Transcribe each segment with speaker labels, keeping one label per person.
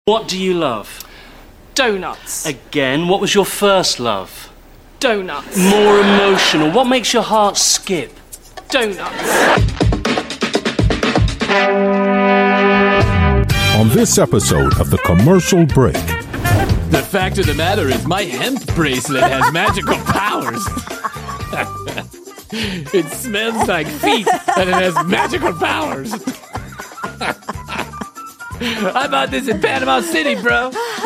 Speaker 1: What do you love?
Speaker 2: Donuts.
Speaker 1: Again, what was your first love?
Speaker 2: Donuts.
Speaker 1: More emotional. What makes your heart skip?
Speaker 2: Donuts.
Speaker 3: On this episode of The Commercial Break.
Speaker 4: The fact of the matter is my hemp bracelet has magical powers. It smells like feet and it has magical powers. I bought this in Panama City, bro.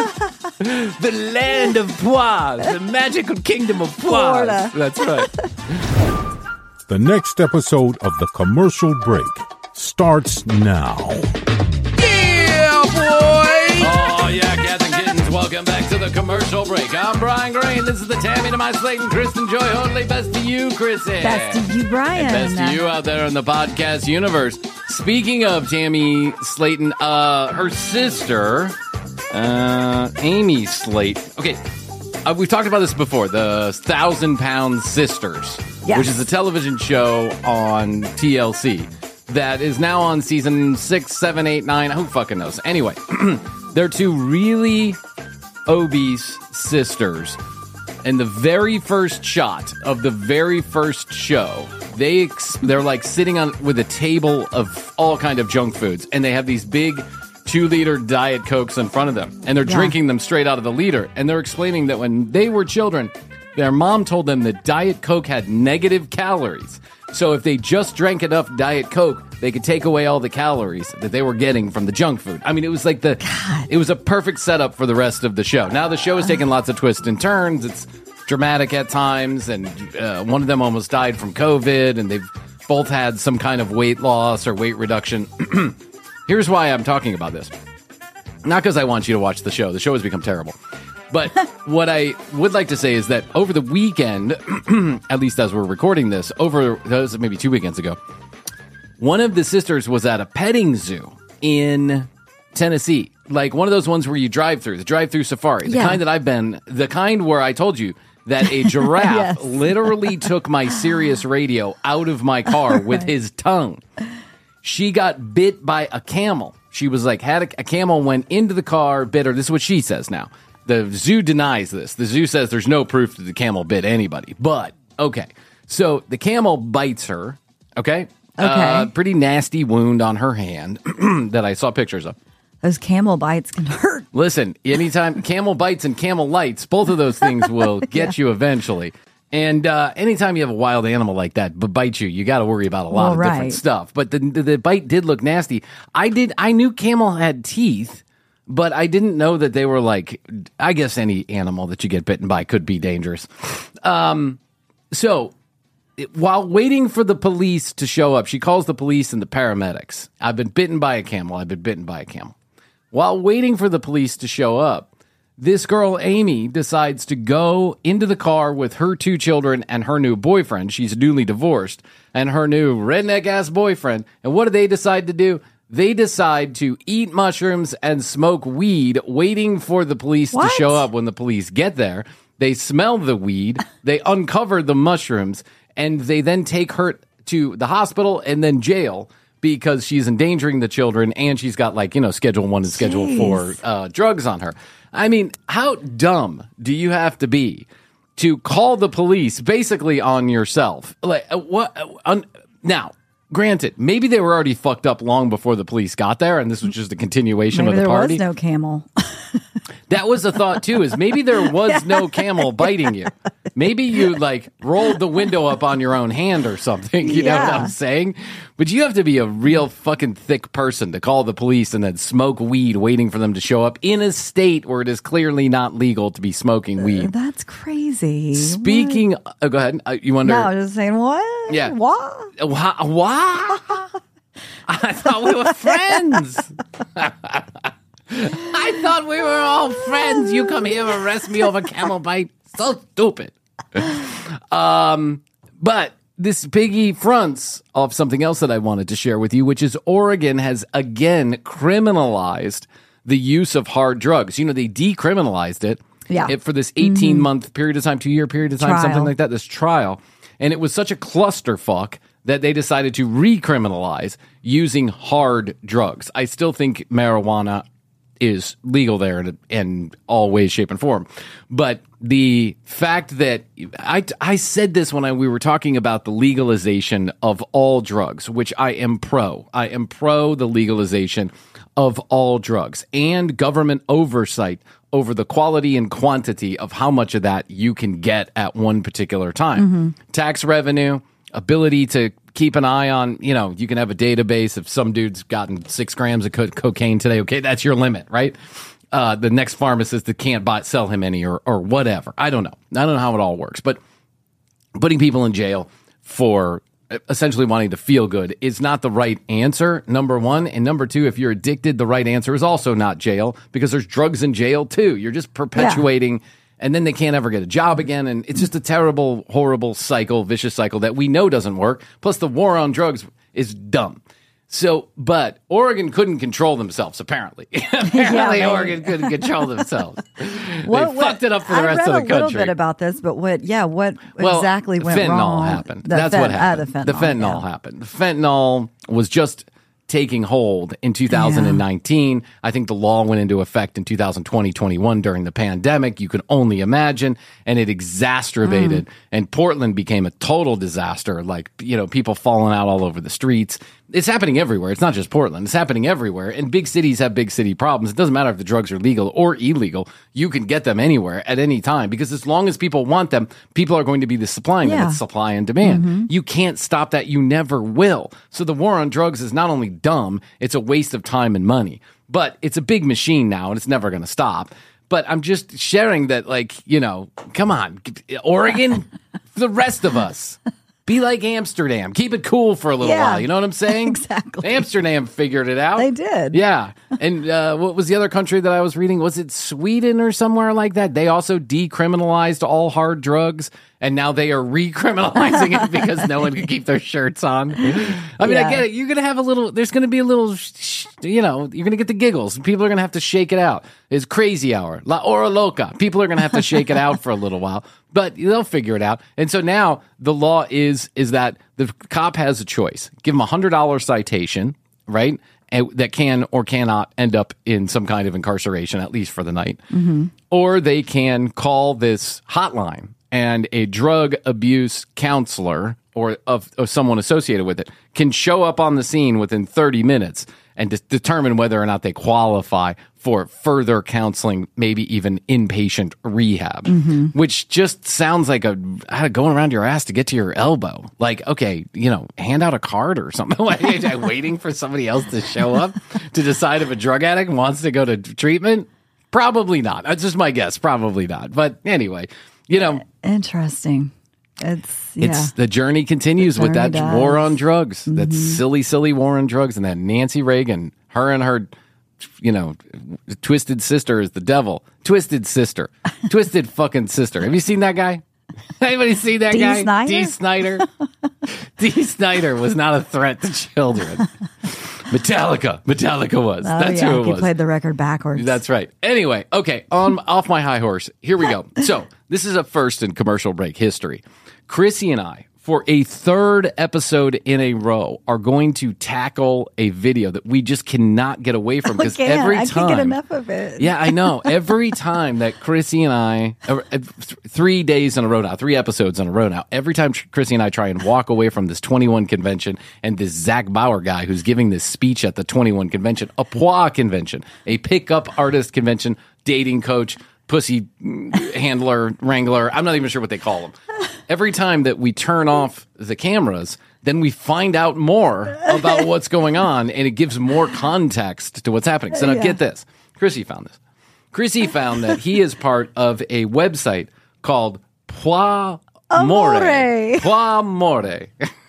Speaker 4: The land of Poise, the magical kingdom of Poise.
Speaker 5: Florida.
Speaker 4: That's right.
Speaker 3: The next episode of The Commercial Break starts now.
Speaker 4: Yeah, boy! Oh, yeah, cats and kittens, welcome back to The Commercial Break. I'm Brian Grain. This is the Tammy to my Slayton, Kristen Joy Hoadley. Best to you, Chrissy.
Speaker 5: Best to you, Brian.
Speaker 4: And best to you out there in the podcast universe. Speaking of Tammy Slayton, her sister, Amy Slayton. Okay, we've talked about this before, the 1,000-Pound Sisters,
Speaker 5: Yes.
Speaker 4: which is a television show on TLC that is now on season 6, 7, 8, 9. Who fucking knows? Anyway, they're two really obese sisters. In the very first shot of the very first show, they're like sitting on with a table of all kind of junk foods, and they have these big 2-liter Diet Cokes in front of them, and they're drinking them straight out of the liter. And they're explaining that when they were children, their mom told them that Diet Coke had negative calories. So if they just drank enough Diet Coke, they could take away all the calories that they were getting from the junk food. I mean, it was like it was a perfect setup for the rest of the show. Now the show has taken lots of twists and turns. It's dramatic at times, and one of them almost died from COVID, and they've both had some kind of weight loss or weight reduction. Here's why I'm talking about this. Not because I want you to watch the show. The show has become terrible. But what I would like to say is that over the weekend, at least as we're recording this, that was maybe 2 weekends ago, one of the sisters was at a petting zoo in Tennessee. Like one of those ones where you drive through, the drive-through safari. The kind that I've been, the kind where I told you that a giraffe literally took my Sirius radio out of my car with his tongue. She got bit by a camel. She was like, a camel went into the car, bit her. This is what she says now. The zoo denies this. The zoo says there's no proof that the camel bit anybody. But, okay. So the camel bites her, okay?
Speaker 5: Okay.
Speaker 4: Pretty nasty wound on her hand that I saw pictures of.
Speaker 5: Those camel bites can hurt.
Speaker 4: Listen, anytime camel bites and camel lights, both of those things will get you eventually. And anytime you have a wild animal like that bite you, you got to worry about a lot of different stuff. But the bite did look nasty. I knew camel had teeth, but I didn't know that they were like, I guess any animal that you get bitten by could be dangerous. So while waiting for the police to show up, she calls the police and the paramedics. I've been bitten by a camel. I've been bitten by a camel. While waiting for the police to show up, this girl, Amy, decides to go into the car with her 2 children and her new boyfriend. She's newly divorced, and her new redneck-ass boyfriend. And what do they decide to do? They decide to eat mushrooms and smoke weed, waiting for the police to show up. When the police get there, they smell the weed, they uncover the mushrooms, and they then take her to the hospital and then jail because she's endangering the children, and she's got Schedule 1 and Schedule 4 drugs on her. I mean, how dumb do you have to be to call the police basically on yourself? Like, what? Now, granted, maybe they were already fucked up long before the police got there, and this was just a continuation of the party.
Speaker 5: There was no camel.
Speaker 4: That was a thought, too, is maybe there was no camel biting you. Maybe you, rolled the window up on your own hand or something. You know what I'm saying? But you have to be a real fucking thick person to call the police and then smoke weed waiting for them to show up in a state where it is clearly not legal to be smoking weed.
Speaker 5: That's crazy.
Speaker 4: Speaking... go ahead. You wonder...
Speaker 5: No, I was just saying, what?
Speaker 4: Yeah.
Speaker 5: What?
Speaker 4: What? I thought we were friends. I thought we were all friends. You come here, arrest me over camel bite. So stupid. But this piggy fronts off something else that I wanted to share with you, which is Oregon has again criminalized the use of hard drugs. You know, they decriminalized it for this 18-month period of time, 2-year period of time, something like that, this trial. And it was such a clusterfuck that they decided to recriminalize using hard drugs. I still think marijuana is legal there in all ways, shape, and form. But the fact that I said this when we were talking about the legalization of all drugs, which I am pro. I am pro the legalization of all drugs and government oversight over the quality and quantity of how much of that you can get at one particular time. Tax revenue, ability to keep an eye on, you can have a database if some dude's gotten 6 grams of cocaine today. Okay, that's your limit, right? The next pharmacist that can't sell him any or whatever. I don't know. I don't know how it all works. But putting people in jail for essentially wanting to feel good is not the right answer, number one. And number two, if you're addicted, the right answer is also not jail, because there's drugs in jail too. You're just perpetuating, and then they can't ever get a job again. And it's just a terrible, horrible vicious cycle that we know doesn't work. Plus the war on drugs is dumb. So, but Oregon couldn't control themselves, apparently. Oregon couldn't control themselves. They fucked it up for the rest of the country.
Speaker 5: I read a little bit about this, but what exactly went
Speaker 4: fentanyl
Speaker 5: wrong?
Speaker 4: Happened. That's what happened.
Speaker 5: The fentanyl
Speaker 4: happened. The fentanyl was just taking hold in 2019. I think the law went into effect in 2020, 21 during the pandemic. You can only imagine. And it exacerbated. And Portland became a total disaster. Like, people falling out all over the streets. It's happening everywhere. It's not just Portland. It's happening everywhere. And big cities have big city problems. It doesn't matter if the drugs are legal or illegal. You can get them anywhere at any time, because as long as people want them, people are going to be the supplying them. It's supply and demand. You can't stop that. You never will. So the war on drugs is not only dumb, it's a waste of time and money. But it's a big machine now, and it's never going to stop. But I'm just sharing that, come on, Oregon, the rest of us. Be like Amsterdam. Keep it cool for a little while. You know what I'm saying?
Speaker 5: Exactly.
Speaker 4: Amsterdam figured it out.
Speaker 5: They did.
Speaker 4: Yeah. And what was the other country that I was reading? Was it Sweden or somewhere like that? They also decriminalized all hard drugs, and now they are recriminalizing it because no one can keep their shirts on. I mean, I get it. You're going to have there's going to be a little, you're going to get the giggles. People are going to have to shake it out. It's crazy hour. La hora loca. People are going to have to shake it out for a little while, but they'll figure it out. And so now the law is that the cop has a choice. Give him $100 citation, right? That can or cannot end up in some kind of incarceration, at least for the night. Or they can call this hotline, and a drug abuse counselor or of someone associated with it can show up on the scene within 30 minutes and determine whether or not they qualify for further counseling, maybe even inpatient rehab, which just sounds like going around your ass to get to your elbow. Like, okay, hand out a card or something. Waiting for somebody else to show up to decide if a drug addict wants to go to treatment? Probably not. That's just my guess. Probably not. But anyway,
Speaker 5: Interesting.
Speaker 4: It's the journey continues with that war on drugs, that silly war on drugs, and that Nancy Reagan, her and her, twisted sister is the devil. Twisted sister. Twisted fucking sister. Have you seen that guy? Anybody seen that guy?
Speaker 5: Snyder?
Speaker 4: D. Snyder. D. Snyder was not a threat to children. Metallica was. That's who it was.
Speaker 5: He played the record backwards.
Speaker 4: That's right. Anyway, okay, off my high horse. Here we go. So this is a first in commercial break history. Chrissy and I, for a third episode in a row, are going to tackle a video that we just cannot get away from, because every time
Speaker 5: I can't get enough of it.
Speaker 4: Yeah, I know. Every time that Chrissy and I, 3 days in a row now, 3 episodes in a row now, every time Chrissy and I try and walk away from this 21 convention and this Zach Bauer guy who's giving this speech at the 21 convention, a PWA convention, a pickup artist convention, dating coach, pussy handler, wrangler, I'm not even sure what they call them. Every time that we turn off the cameras, then we find out more about what's going on, and it gives more context to what's happening. So now get this. Chrissy found this. Chrissy found that he is part of a website called Poi More. Poi More.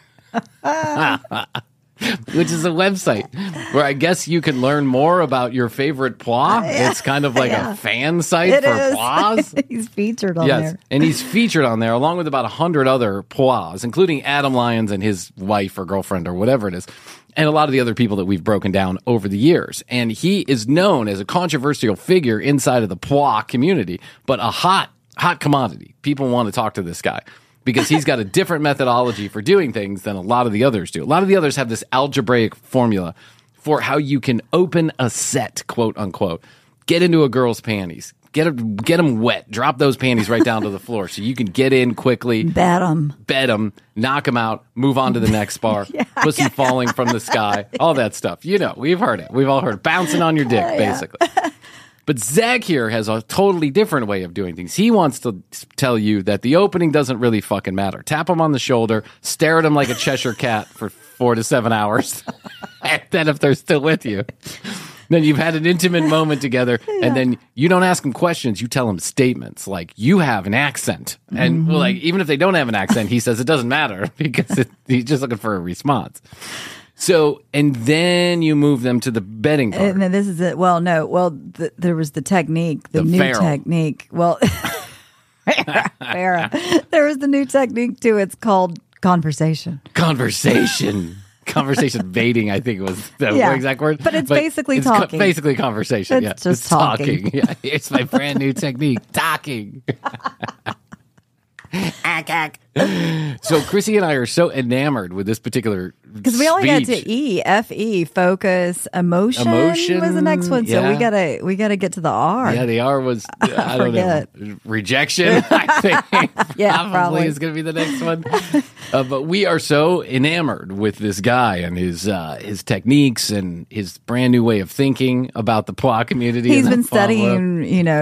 Speaker 4: Which is a website where I guess you can learn more about your favorite poi. It's kind of like a fan site for pois.
Speaker 5: He's featured on there.
Speaker 4: And he's featured on there along with about 100 other pois, including Adam Lyons and his wife or girlfriend or whatever it is, and a lot of the other people that we've broken down over the years. And he is known as a controversial figure inside of the poi community, but a hot commodity. People want to talk to this guy, because he's got a different methodology for doing things than a lot of the others do. A lot of the others have this algebraic formula for how you can open a set, quote unquote. Get into a girl's panties. Get them wet. Drop those panties right down to the floor so you can get in quickly.
Speaker 5: Bet them.
Speaker 4: Knock them out. Move on to the next bar. Pussy falling from the sky. All that stuff. You know, we've heard it. We've all heard it. Bouncing on your dick, basically. But Zach here has a totally different way of doing things. He wants to tell you that the opening doesn't really fucking matter. Tap him on the shoulder. Stare at him like a Cheshire cat for 4 to 7 hours. And then if they're still with you... Then you've had an intimate moment together, and then you don't ask them questions. You tell them statements like, you have an accent. And well, like, even if they don't have an accent, he says it doesn't matter because he's just looking for a response. So, and then you move them to the bedding part.
Speaker 5: And this is it. Well, no. Well, there was the technique, the new
Speaker 4: feral
Speaker 5: technique. Well, Farrah. There was the new technique, too. It's called conversation.
Speaker 4: Conversation baiting, I think was the exact word.
Speaker 5: But it's basically talking.
Speaker 4: Basically conversation.
Speaker 5: It's just talking.
Speaker 4: Yeah, it's my brand new technique, talking. So Chrissy and I are so enamored with this particular
Speaker 5: because we only got to E, F-E, focus, emotion was the next one. So we gotta get to the R.
Speaker 4: Yeah, the R was I don't know, rejection. I think probably is going to be the next one. But we are so enamored with this guy and his techniques and his brand new way of thinking about the plot community.
Speaker 5: He's been studying,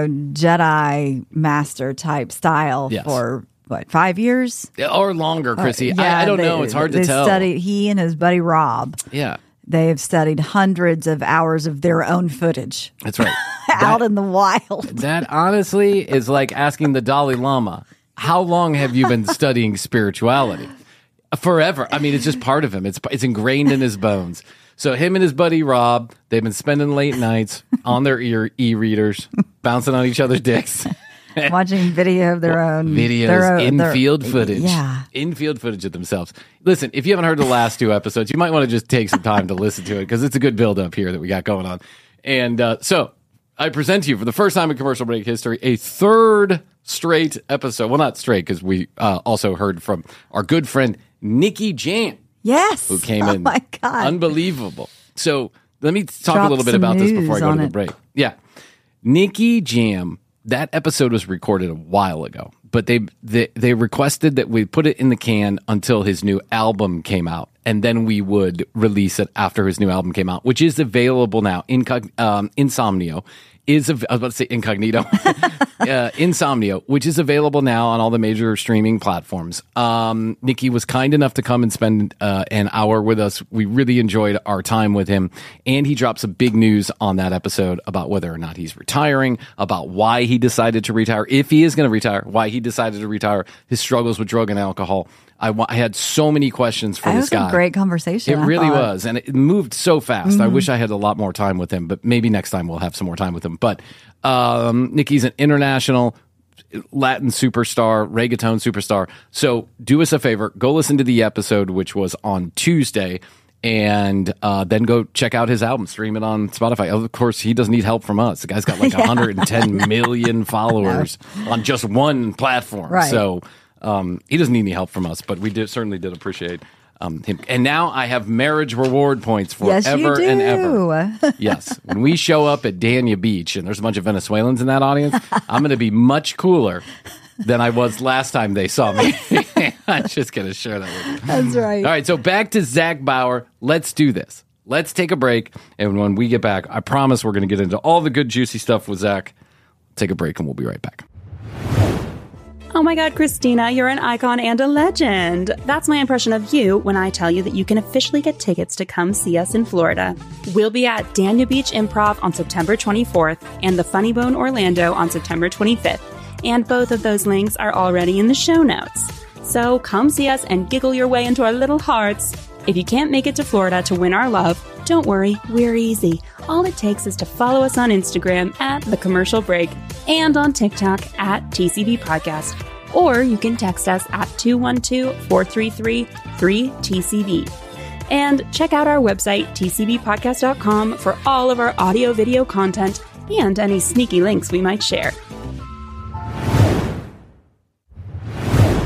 Speaker 5: Jedi master type style for. What, 5 years?
Speaker 4: Or longer, Chrissy. I don't know. It's hard to tell.
Speaker 5: He and his buddy Rob.
Speaker 4: Yeah.
Speaker 5: They have studied hundreds of hours of their own footage.
Speaker 4: That's right.
Speaker 5: Out in the wild.
Speaker 4: That honestly is like asking the Dalai Lama, how long have you been studying spirituality? Forever. I mean, it's just part of him. It's ingrained in his bones. So him and his buddy Rob, they've been spending late nights on their e-readers, bouncing on each other's dicks.
Speaker 5: Watching video of their own
Speaker 4: videos, infield footage.
Speaker 5: Yeah.
Speaker 4: Infield footage of themselves. Listen, if you haven't heard the last 2 episodes, you might want to just take some time to listen to it because it's a good build up here that we got going on. And so I present to you for the first time in commercial break history, a 3rd straight episode. Well, not straight because we also heard from our good friend, Nikki Jam.
Speaker 5: Yes.
Speaker 4: Who came in.
Speaker 5: Oh my God.
Speaker 4: Unbelievable. So let me talk a little bit about this before I go to the break. Yeah. Nikki Jam. That episode was recorded a while ago, but they requested that we put it in the can until his new album came out, and then we would release it after his new album came out, which is available now. Insomnio is I was about to say incognito. Insomnio, which is available now on all the major streaming platforms. Nikki was kind enough to come and spend an hour with us. We really enjoyed our time with him, and he dropped some big news on that episode about whether or not he's retiring, about why he decided to retire, if he is going to retire, why he decided to retire, his struggles with drug and alcohol. I had so many questions for this guy.
Speaker 5: It was a great conversation.
Speaker 4: It really was, and it moved so fast. Mm-hmm. I wish I had a lot more time with him, but maybe next time we'll have some more time with him. But Nikki's an international Latin superstar, reggaeton superstar. So do us a favor, go listen to the episode, which was on Tuesday, and then go check out his album, stream it on Spotify. Of course, he doesn't need help from us. The guy's got like 110 million followers on just one platform.
Speaker 5: Right.
Speaker 4: So he doesn't need any help from us, but we certainly did appreciate him. And now I have marriage reward points forever and ever. Yes. When we show up at Dania Beach and there's a bunch of Venezuelans in that audience, I'm going to be much cooler than I was last time they saw me. I'm just going to share that with you.
Speaker 5: That's right.
Speaker 4: All right. So back to Zach Bauer. Let's do this. Let's take a break. And when we get back, I promise we're going to get into all the good, juicy stuff with Zach. Take a break and we'll be right back.
Speaker 6: Oh my God, Christina, you're an icon and a legend. That's my impression of you when I tell you that you can officially get tickets to come see us in Florida. We'll be at Dania Beach Improv on September 24th and the Funny Bone Orlando on September 25th. And both of those links are already in the show notes. So come see us and giggle your way into our little hearts. If you can't make it to Florida to win our love, don't worry, we're easy. All it takes is to follow us on Instagram at The Commercial Break and on TikTok at TCB Podcast. Or you can text us at 212-433-3TCB. And check out our website, tcbpodcast.com, for all of our audio-video content and any sneaky links we might share.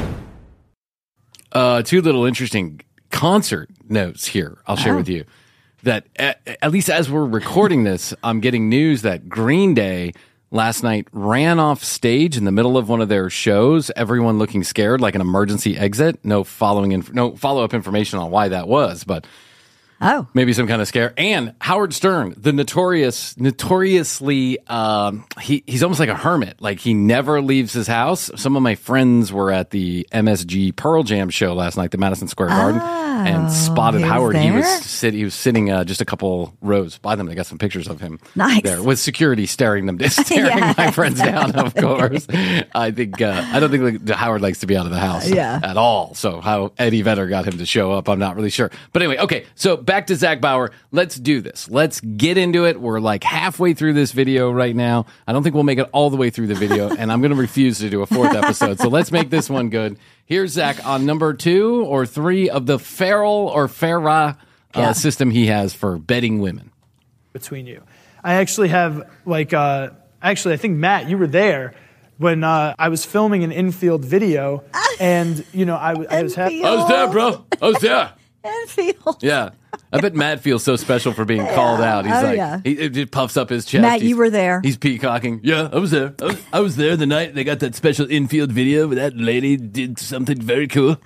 Speaker 4: Two little interesting concert notes here I'll share with you. that at least as we're recording this, I'm getting news that Green Day last night ran off stage in the middle of one of their shows, everyone looking scared, like an emergency exit. No follow-up information on why that was, but maybe some kind of scare. And Howard Stern, the notoriously, he's almost like a hermit. Like, he never leaves his house. Some of my friends were at the MSG Pearl Jam show last night, the Madison Square Garden, and spotted Howard. He was sitting just a couple rows by them. They got some pictures of him there with security staring my friends down. Of course, I don't think Howard likes to be out of the house at all. So how Eddie Vedder got him to show up, I'm not really sure. But anyway, okay, so back to Zach Bauer. Let's do this. Let's get into it. We're like halfway through this video right now. I don't think we'll make it all the way through the video, and I'm going to refuse to do a fourth episode. So let's make this one good. Here's Zach on number 2 or 3 of the Feral or Farah system he has for betting women.
Speaker 7: Between you. I actually have, I think, Matt, you were there when I was filming an infield video, and, I was happy.
Speaker 4: I was there, bro. I was there.
Speaker 5: Infield.
Speaker 4: Yeah. I bet Matt feels so special for being called out. He's he puffs up his chest.
Speaker 5: Matt, you were there.
Speaker 4: He's peacocking. Yeah, I was there. I was there the night they got that special infield video where that lady did something very cool.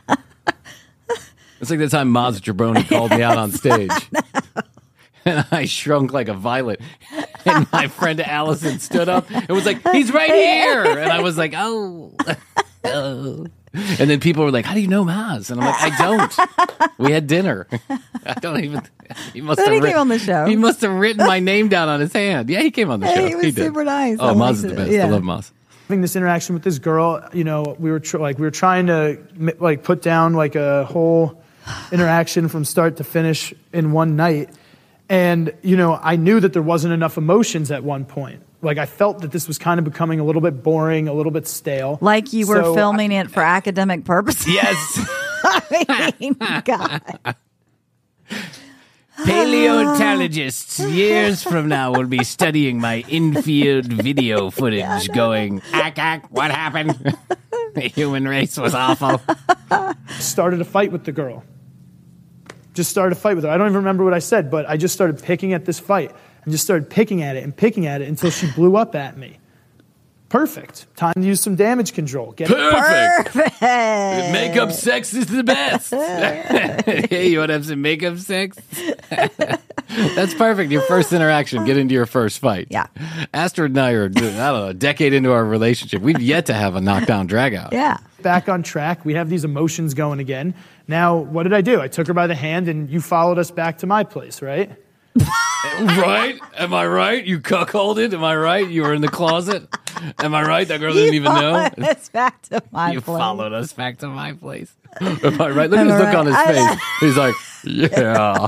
Speaker 4: It's like the time Maz Jabroni called me out on stage. And I shrunk like a violet. And my friend Allison stood up and was like, he's right here. And I was like, oh. And then people were like, how do you know Maz? And I'm like, I don't. We had dinner. I don't even. He must have
Speaker 5: came on the show.
Speaker 4: He must have written my name down on his hand. Yeah, he came on the show.
Speaker 5: He was super nice.
Speaker 4: Oh, Maz is the best. I love Maz.
Speaker 7: Having this interaction with this girl, we were trying to put down like a whole interaction from start to finish in one night. And, I knew that there wasn't enough emotions at one point. Like, I felt that this was kind of becoming a little bit boring, a little bit stale.
Speaker 5: Like you were filming it for academic purposes?
Speaker 4: Yes.
Speaker 5: I mean, God.
Speaker 4: Paleontologists years from now will be studying my infield video footage going, what happened? The human race was awful.
Speaker 7: Started a fight with the girl. Just started a fight with her. I don't even remember what I said, but I just started picking at this fight. And just started picking at it until she blew up at me. Perfect. Time to use some damage control.
Speaker 4: Perfect. Makeup sex is the best. Hey, you want to have some makeup sex? That's perfect. Your first interaction. Get into your first fight.
Speaker 5: Yeah.
Speaker 4: Astrid and I are, a decade into our relationship. We've yet to have a knockdown drag out.
Speaker 5: Yeah.
Speaker 7: Back on track. We have these emotions going again. Now, what did I do? I took her by the hand and you followed us back to my place, right?
Speaker 4: Right? Am I right? You cuckolded? Am I right? You were in the closet? Am I right? That girl didn't even know?
Speaker 5: Us back to my
Speaker 4: you
Speaker 5: place.
Speaker 4: Followed us back to my place. Am I right? Look at his look on his face. He's like, yeah.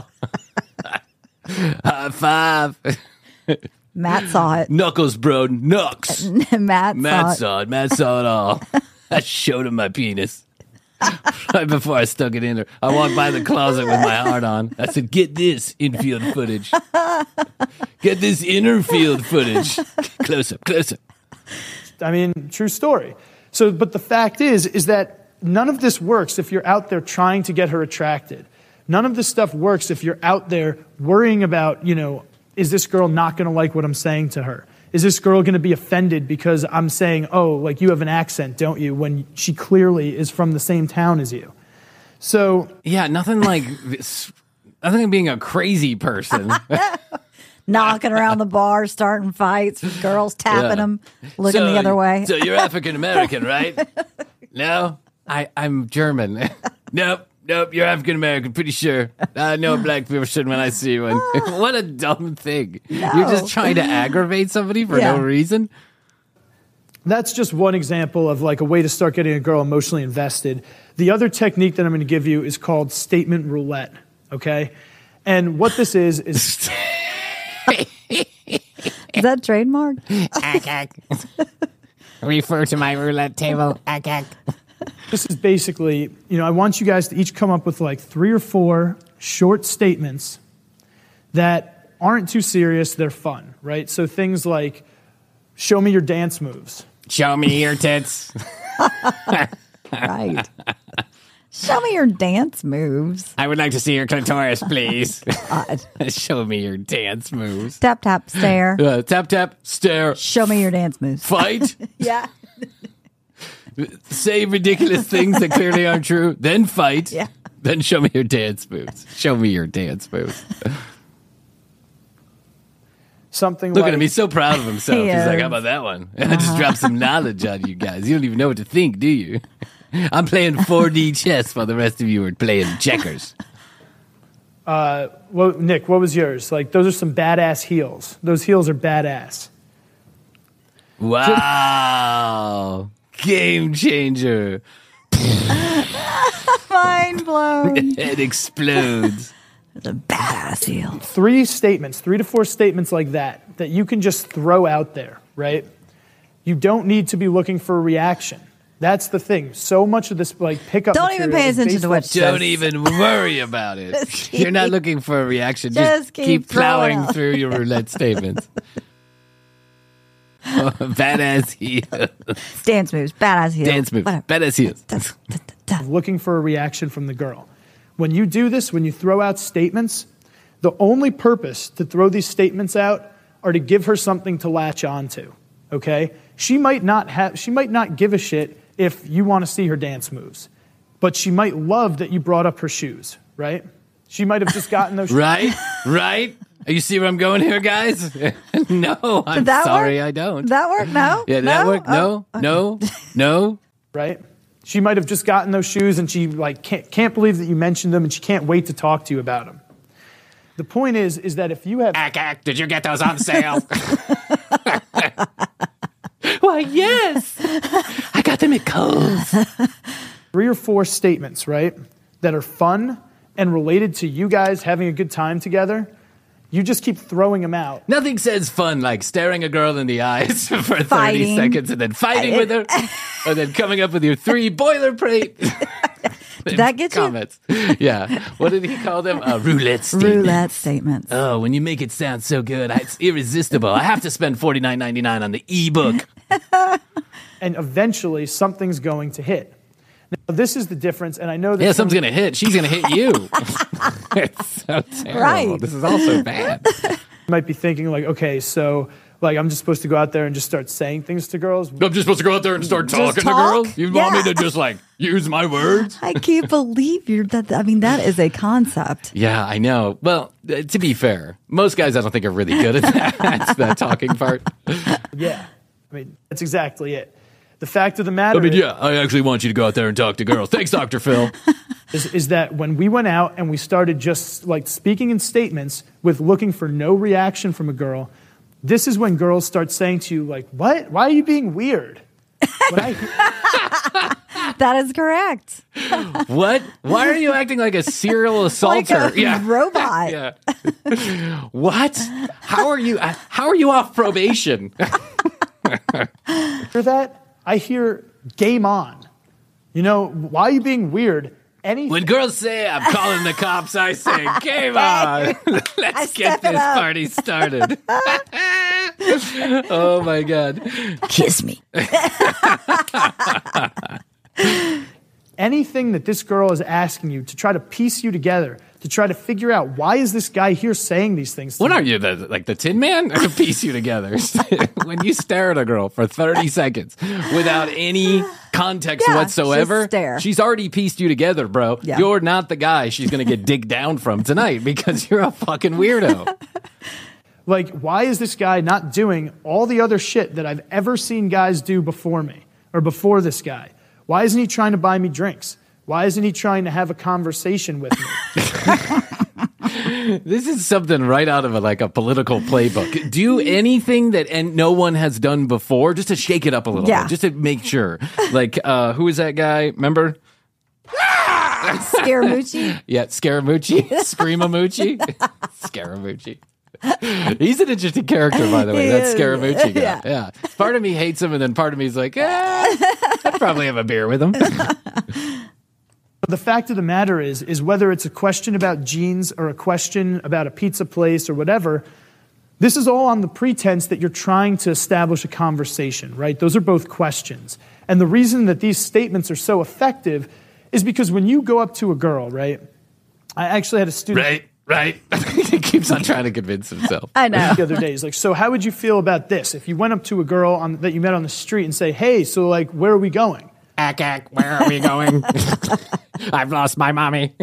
Speaker 4: High five.
Speaker 5: Matt saw it.
Speaker 4: Knuckles, bro. Knucks.
Speaker 5: Matt
Speaker 4: saw it. Matt saw it all. I showed him my penis. Right before I stuck it in her. I walked by the closet with my heart on. I said, get this infield footage. Get this inner field footage. Close up.
Speaker 7: I mean, true story. So, but the fact is that none of this works if you're out there trying to get her attracted. None of this stuff works if you're out there worrying about, is this girl not going to like what I'm saying to her? Is this girl going to be offended because I'm saying, oh, like you have an accent, don't you? When she clearly is from the same town as you. So
Speaker 4: yeah, nothing like this. Nothing like being a crazy person.
Speaker 5: Knocking around the bar, starting fights, girls tapping them, looking the other way.
Speaker 4: So you're African American, right? No, I'm German. Nope, you're African American, pretty sure. I know a black person when I see one. What a dumb thing.
Speaker 5: No.
Speaker 4: You're just trying to aggravate somebody for no reason.
Speaker 7: That's just one example of like a way to start getting a girl emotionally invested. The other technique that I'm going to give you is called statement roulette, okay? And what this is...
Speaker 5: Is that trademark?
Speaker 4: Refer to my roulette table.
Speaker 7: This is basically, I want you guys to each come up with like 3 or 4 short statements that aren't too serious, they're fun, right? So things like, show me your dance moves.
Speaker 4: Show me your tits.
Speaker 5: Right. Show me your dance moves.
Speaker 4: I would like to see your clitoris, please. Show me your dance moves.
Speaker 5: Tap, tap, stare.
Speaker 4: Tap, tap, stare.
Speaker 5: Show me your dance moves.
Speaker 4: Fight.
Speaker 5: Yeah.
Speaker 4: Say ridiculous things that clearly aren't true. Then fight.
Speaker 5: Yeah.
Speaker 4: Then show me your dance moves. Show me your dance moves.
Speaker 7: Something
Speaker 4: Look
Speaker 7: like,
Speaker 4: at him. He's so proud of himself.
Speaker 5: He
Speaker 4: He's like,
Speaker 5: is.
Speaker 4: how about that one? I just dropped some knowledge on you guys. You don't even know what to think, do you? I'm playing 4D chess while the rest of you are playing checkers.
Speaker 7: Well, Nick, what was yours? Like, those are some badass heels. Those heels are badass.
Speaker 4: Wow. Game changer.
Speaker 5: Mind blown.
Speaker 4: It explodes.
Speaker 5: It's a badass heel.
Speaker 7: 3 to 4 statements like that you can just throw out there, right? You don't need to be looking for a reaction. That's the thing. So much of this like pickup
Speaker 5: Don't even
Speaker 7: material
Speaker 5: pay
Speaker 7: is
Speaker 5: attention
Speaker 7: based
Speaker 5: to what
Speaker 7: off-
Speaker 5: she
Speaker 4: Don't
Speaker 5: says.
Speaker 4: even worry about it. You're not looking for a reaction.
Speaker 5: Just keep
Speaker 4: plowing
Speaker 5: throwing.
Speaker 4: through your roulette statements. Badass heels.
Speaker 5: Dance moves. Badass heel.
Speaker 4: Dance moves.
Speaker 5: Whatever.
Speaker 4: Badass heels.
Speaker 7: looking for a reaction from the girl. When you do this, when you throw out statements, the only purpose to throw these statements out are to give her something to latch onto. Okay? She might not give a shit if you want to see her dance moves, but she might love that you brought up her shoes, right? She might have just gotten those.
Speaker 4: Right? You see where I'm going here, guys? No, I'm
Speaker 5: Did that
Speaker 4: sorry,
Speaker 5: work?
Speaker 4: I don't.
Speaker 5: Did that work? No?
Speaker 4: Yeah, did that work? No,
Speaker 5: Oh,
Speaker 4: no.
Speaker 7: Right? She might have just gotten those shoes and she like can't believe that you mentioned them and she can't wait to talk to you about them. The point is that if you have
Speaker 4: Ack, did you get those on sale? Why, yes. I got them at Kohl's.
Speaker 7: 3 or 4 statements, right, that are fun and related to you guys having a good time together, you just keep throwing them out.
Speaker 4: Nothing says fun like staring a girl in the eyes for 30
Speaker 5: Fighting.
Speaker 4: seconds and then fighting with her, or then coming up with your 3 boilerplate.
Speaker 5: Did that get you?
Speaker 4: comments. Yeah. What did he call them? Roulette statements.
Speaker 5: Roulette statements.
Speaker 4: Oh, when you make it sound so good, it's irresistible. I have to spend $49.99 on the ebook.
Speaker 7: And eventually something's going to hit. Now, this is the difference, and I know that
Speaker 4: Yeah, something's going to hit. She's going to hit you. It's so terrible.
Speaker 5: Right.
Speaker 4: This is all so bad.
Speaker 7: you might be thinking like, okay, so like I'm just supposed to go out there and just start saying things to girls.
Speaker 4: I'm just supposed to go out there and start talking to
Speaker 5: talk?
Speaker 4: girls? You want me
Speaker 5: Yeah.
Speaker 4: to just like use my words?
Speaker 5: I can't believe you're that. I mean, that is a concept.
Speaker 4: Yeah, I know. Well, to be fair, most guys I don't think are really good at that. That's that talking part.
Speaker 7: Yeah, I mean that's exactly it. The fact of the matter
Speaker 4: I actually want you to go out there and talk to girls. Thanks, Dr. Phil.
Speaker 7: is that when we went out and we started just like speaking in statements with looking for no reaction from a girl, this is when girls start saying to you like, "What? Why are you being weird?"
Speaker 5: That is correct.
Speaker 4: What? Why are you acting like a serial assaulter?
Speaker 5: Like a robot.
Speaker 4: Yeah. What? How are you off probation?
Speaker 7: Hear that? I hear game on. You know, why are you being weird?
Speaker 4: When girls say I'm calling the cops, I say, game on. Let's get
Speaker 5: step it
Speaker 4: this
Speaker 5: up.
Speaker 4: party started. Oh my God.
Speaker 5: Kiss me.
Speaker 7: Anything that this girl is asking you to try to piece you together, to try to figure out why is this guy here saying these things to
Speaker 4: What
Speaker 7: me?
Speaker 4: are you, the Tin Man? I can piece you together. When you stare at a girl for 30 seconds without any context
Speaker 5: Yeah,
Speaker 4: whatsoever,
Speaker 5: just stare.
Speaker 4: she's already pieced you together, bro.
Speaker 5: Yeah.
Speaker 4: You're not the guy she's going to get digged down from tonight because you're a fucking weirdo.
Speaker 7: Like, why is this guy not doing all the other shit that I've ever seen guys do before me or before this guy? Why isn't he trying to buy me drinks? Why isn't he trying to have a conversation with me?
Speaker 4: This is something right out of a political playbook. Do anything that no one has done before, just to shake it up a little
Speaker 5: Yeah.
Speaker 4: bit, just to make sure. Like, who is that guy? Remember?
Speaker 5: Scaramucci.
Speaker 4: Yeah, Scaramucci. Screamamucci. Scaramucci. He's an interesting character, by the way,
Speaker 5: He
Speaker 4: that
Speaker 5: is.
Speaker 4: Scaramucci guy.
Speaker 5: Yeah.
Speaker 4: Yeah. Part of me hates him, and then part of me is like, I'd probably have a beer with him.
Speaker 7: But the fact of the matter is whether it's a question about jeans or a question about a pizza place or whatever, this is all on the pretense that you're trying to establish a conversation, right? Those are both questions. And the reason that these statements are so effective is because when you go up to a girl, right? I actually had a student.
Speaker 4: Right. He keeps on trying to convince himself.
Speaker 5: I know.
Speaker 7: The other day, he's like, so how would you feel about this? If you went up to a girl that you met on the street and say, hey, so like, where are we going?
Speaker 4: Ack, where are we going? I've lost my mommy.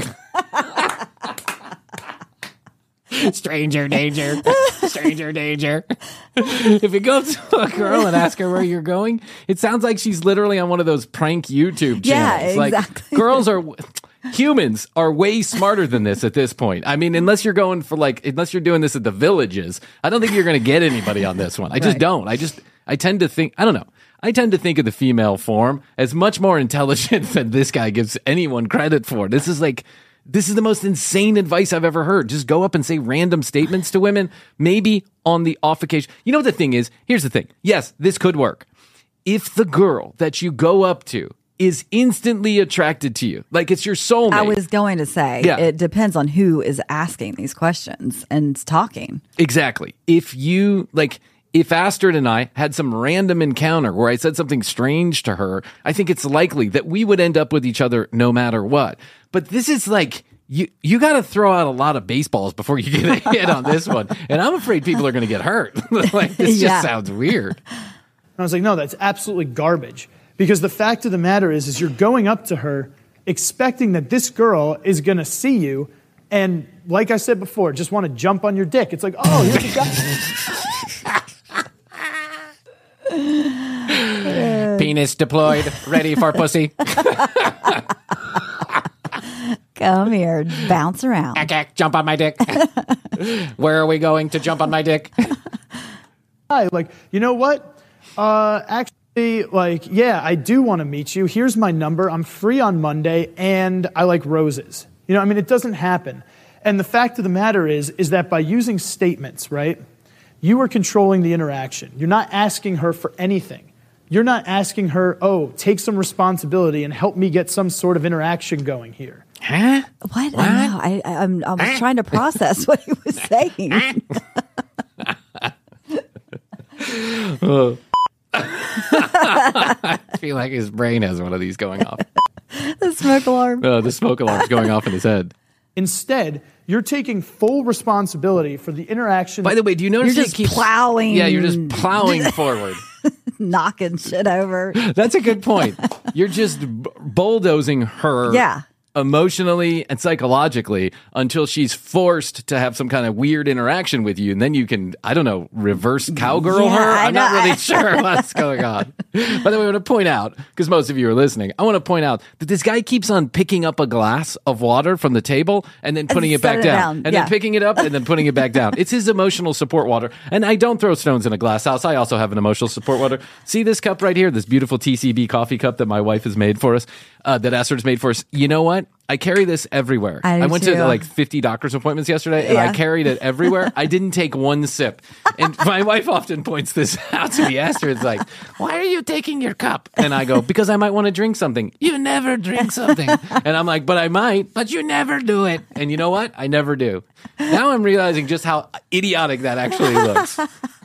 Speaker 4: Stranger danger. Stranger danger. If you go up to a girl and ask her where you're going, it sounds like she's literally on one of those prank YouTube channels.
Speaker 5: Yeah, exactly.
Speaker 4: Like, girls are... Humans are way smarter than this at this point. I mean, unless you're doing this at the Villages, I don't think you're going to get anybody on this one. I just don't. I tend to think, I don't know. I tend to think of the female form as much more intelligent than this guy gives anyone credit for. This is the most insane advice I've ever heard. Just go up and say random statements to women, maybe on the off occasion. You know what the thing is? Here's the thing. Yes, this could work. If the girl that you go up to is instantly attracted to you, like it's your soulmate.
Speaker 5: I was going to say, It depends on who is asking these questions and talking.
Speaker 4: Exactly. If Astrid and I had some random encounter where I said something strange to her, I think it's likely that we would end up with each other no matter what. But this is like, you got to throw out a lot of baseballs before you get a hit on this one. And I'm afraid people are going to get hurt. Like, this just sounds weird.
Speaker 7: I was like, no, that's absolutely garbage. Because the fact of the matter is you're going up to her expecting that this girl is going to see you and, like I said before, just want to jump on your dick. It's like, oh, here's a guy.
Speaker 4: Penis deployed, ready for pussy.
Speaker 5: Come here, bounce around.
Speaker 4: Okay, jump on my dick. Where are we going to jump on my dick?
Speaker 7: Hi, like, you know what? Actually, like, yeah, I do want to meet you. Here's my number. I'm free on Monday, and I like roses. You know, I mean, it doesn't happen. And the fact of the matter is that by using statements, right, you are controlling the interaction. You're not asking her for anything. You're not asking her, oh, take some responsibility and help me get some sort of interaction going here.
Speaker 4: Huh?
Speaker 5: What? I know. I was trying to process what he was saying.
Speaker 4: I feel like his brain has one of these going off.
Speaker 5: The smoke alarm.
Speaker 4: Oh, the smoke alarm's going off in his head.
Speaker 7: Instead, you're taking full responsibility for the interaction.
Speaker 4: By the way, do you notice
Speaker 5: You're just plowing?
Speaker 4: Yeah, you're just plowing forward.
Speaker 5: Knocking shit over.
Speaker 4: That's a good point. You're just bulldozing her.
Speaker 5: Yeah.
Speaker 4: Emotionally and psychologically until she's forced to have some kind of weird interaction with you, and then you can, I don't know, reverse cowgirl her. I'm not really sure what's going on. By the way, I want to point out, because most of you are listening, I want to point out that this guy keeps on picking up a glass of water from the table and then putting it back down. And then picking it up and then putting it back down. It's his emotional support water. And I don't throw stones in a glass house. I also have an emotional support water. See this cup right here? This beautiful TCB coffee cup that my wife has made for us, that Astrid's made for us. You know what? I carry this everywhere. I went to like 50 doctor's appointments yesterday, and I carried it everywhere. I didn't take one sip. And my wife often points this out to me. Astrid's like, why are you taking your cup? And I go, because I might want to drink something. You never drink something. And I'm like, but I might, but you never do it. And you know what? I never do. Now I'm realizing just how idiotic that actually looks.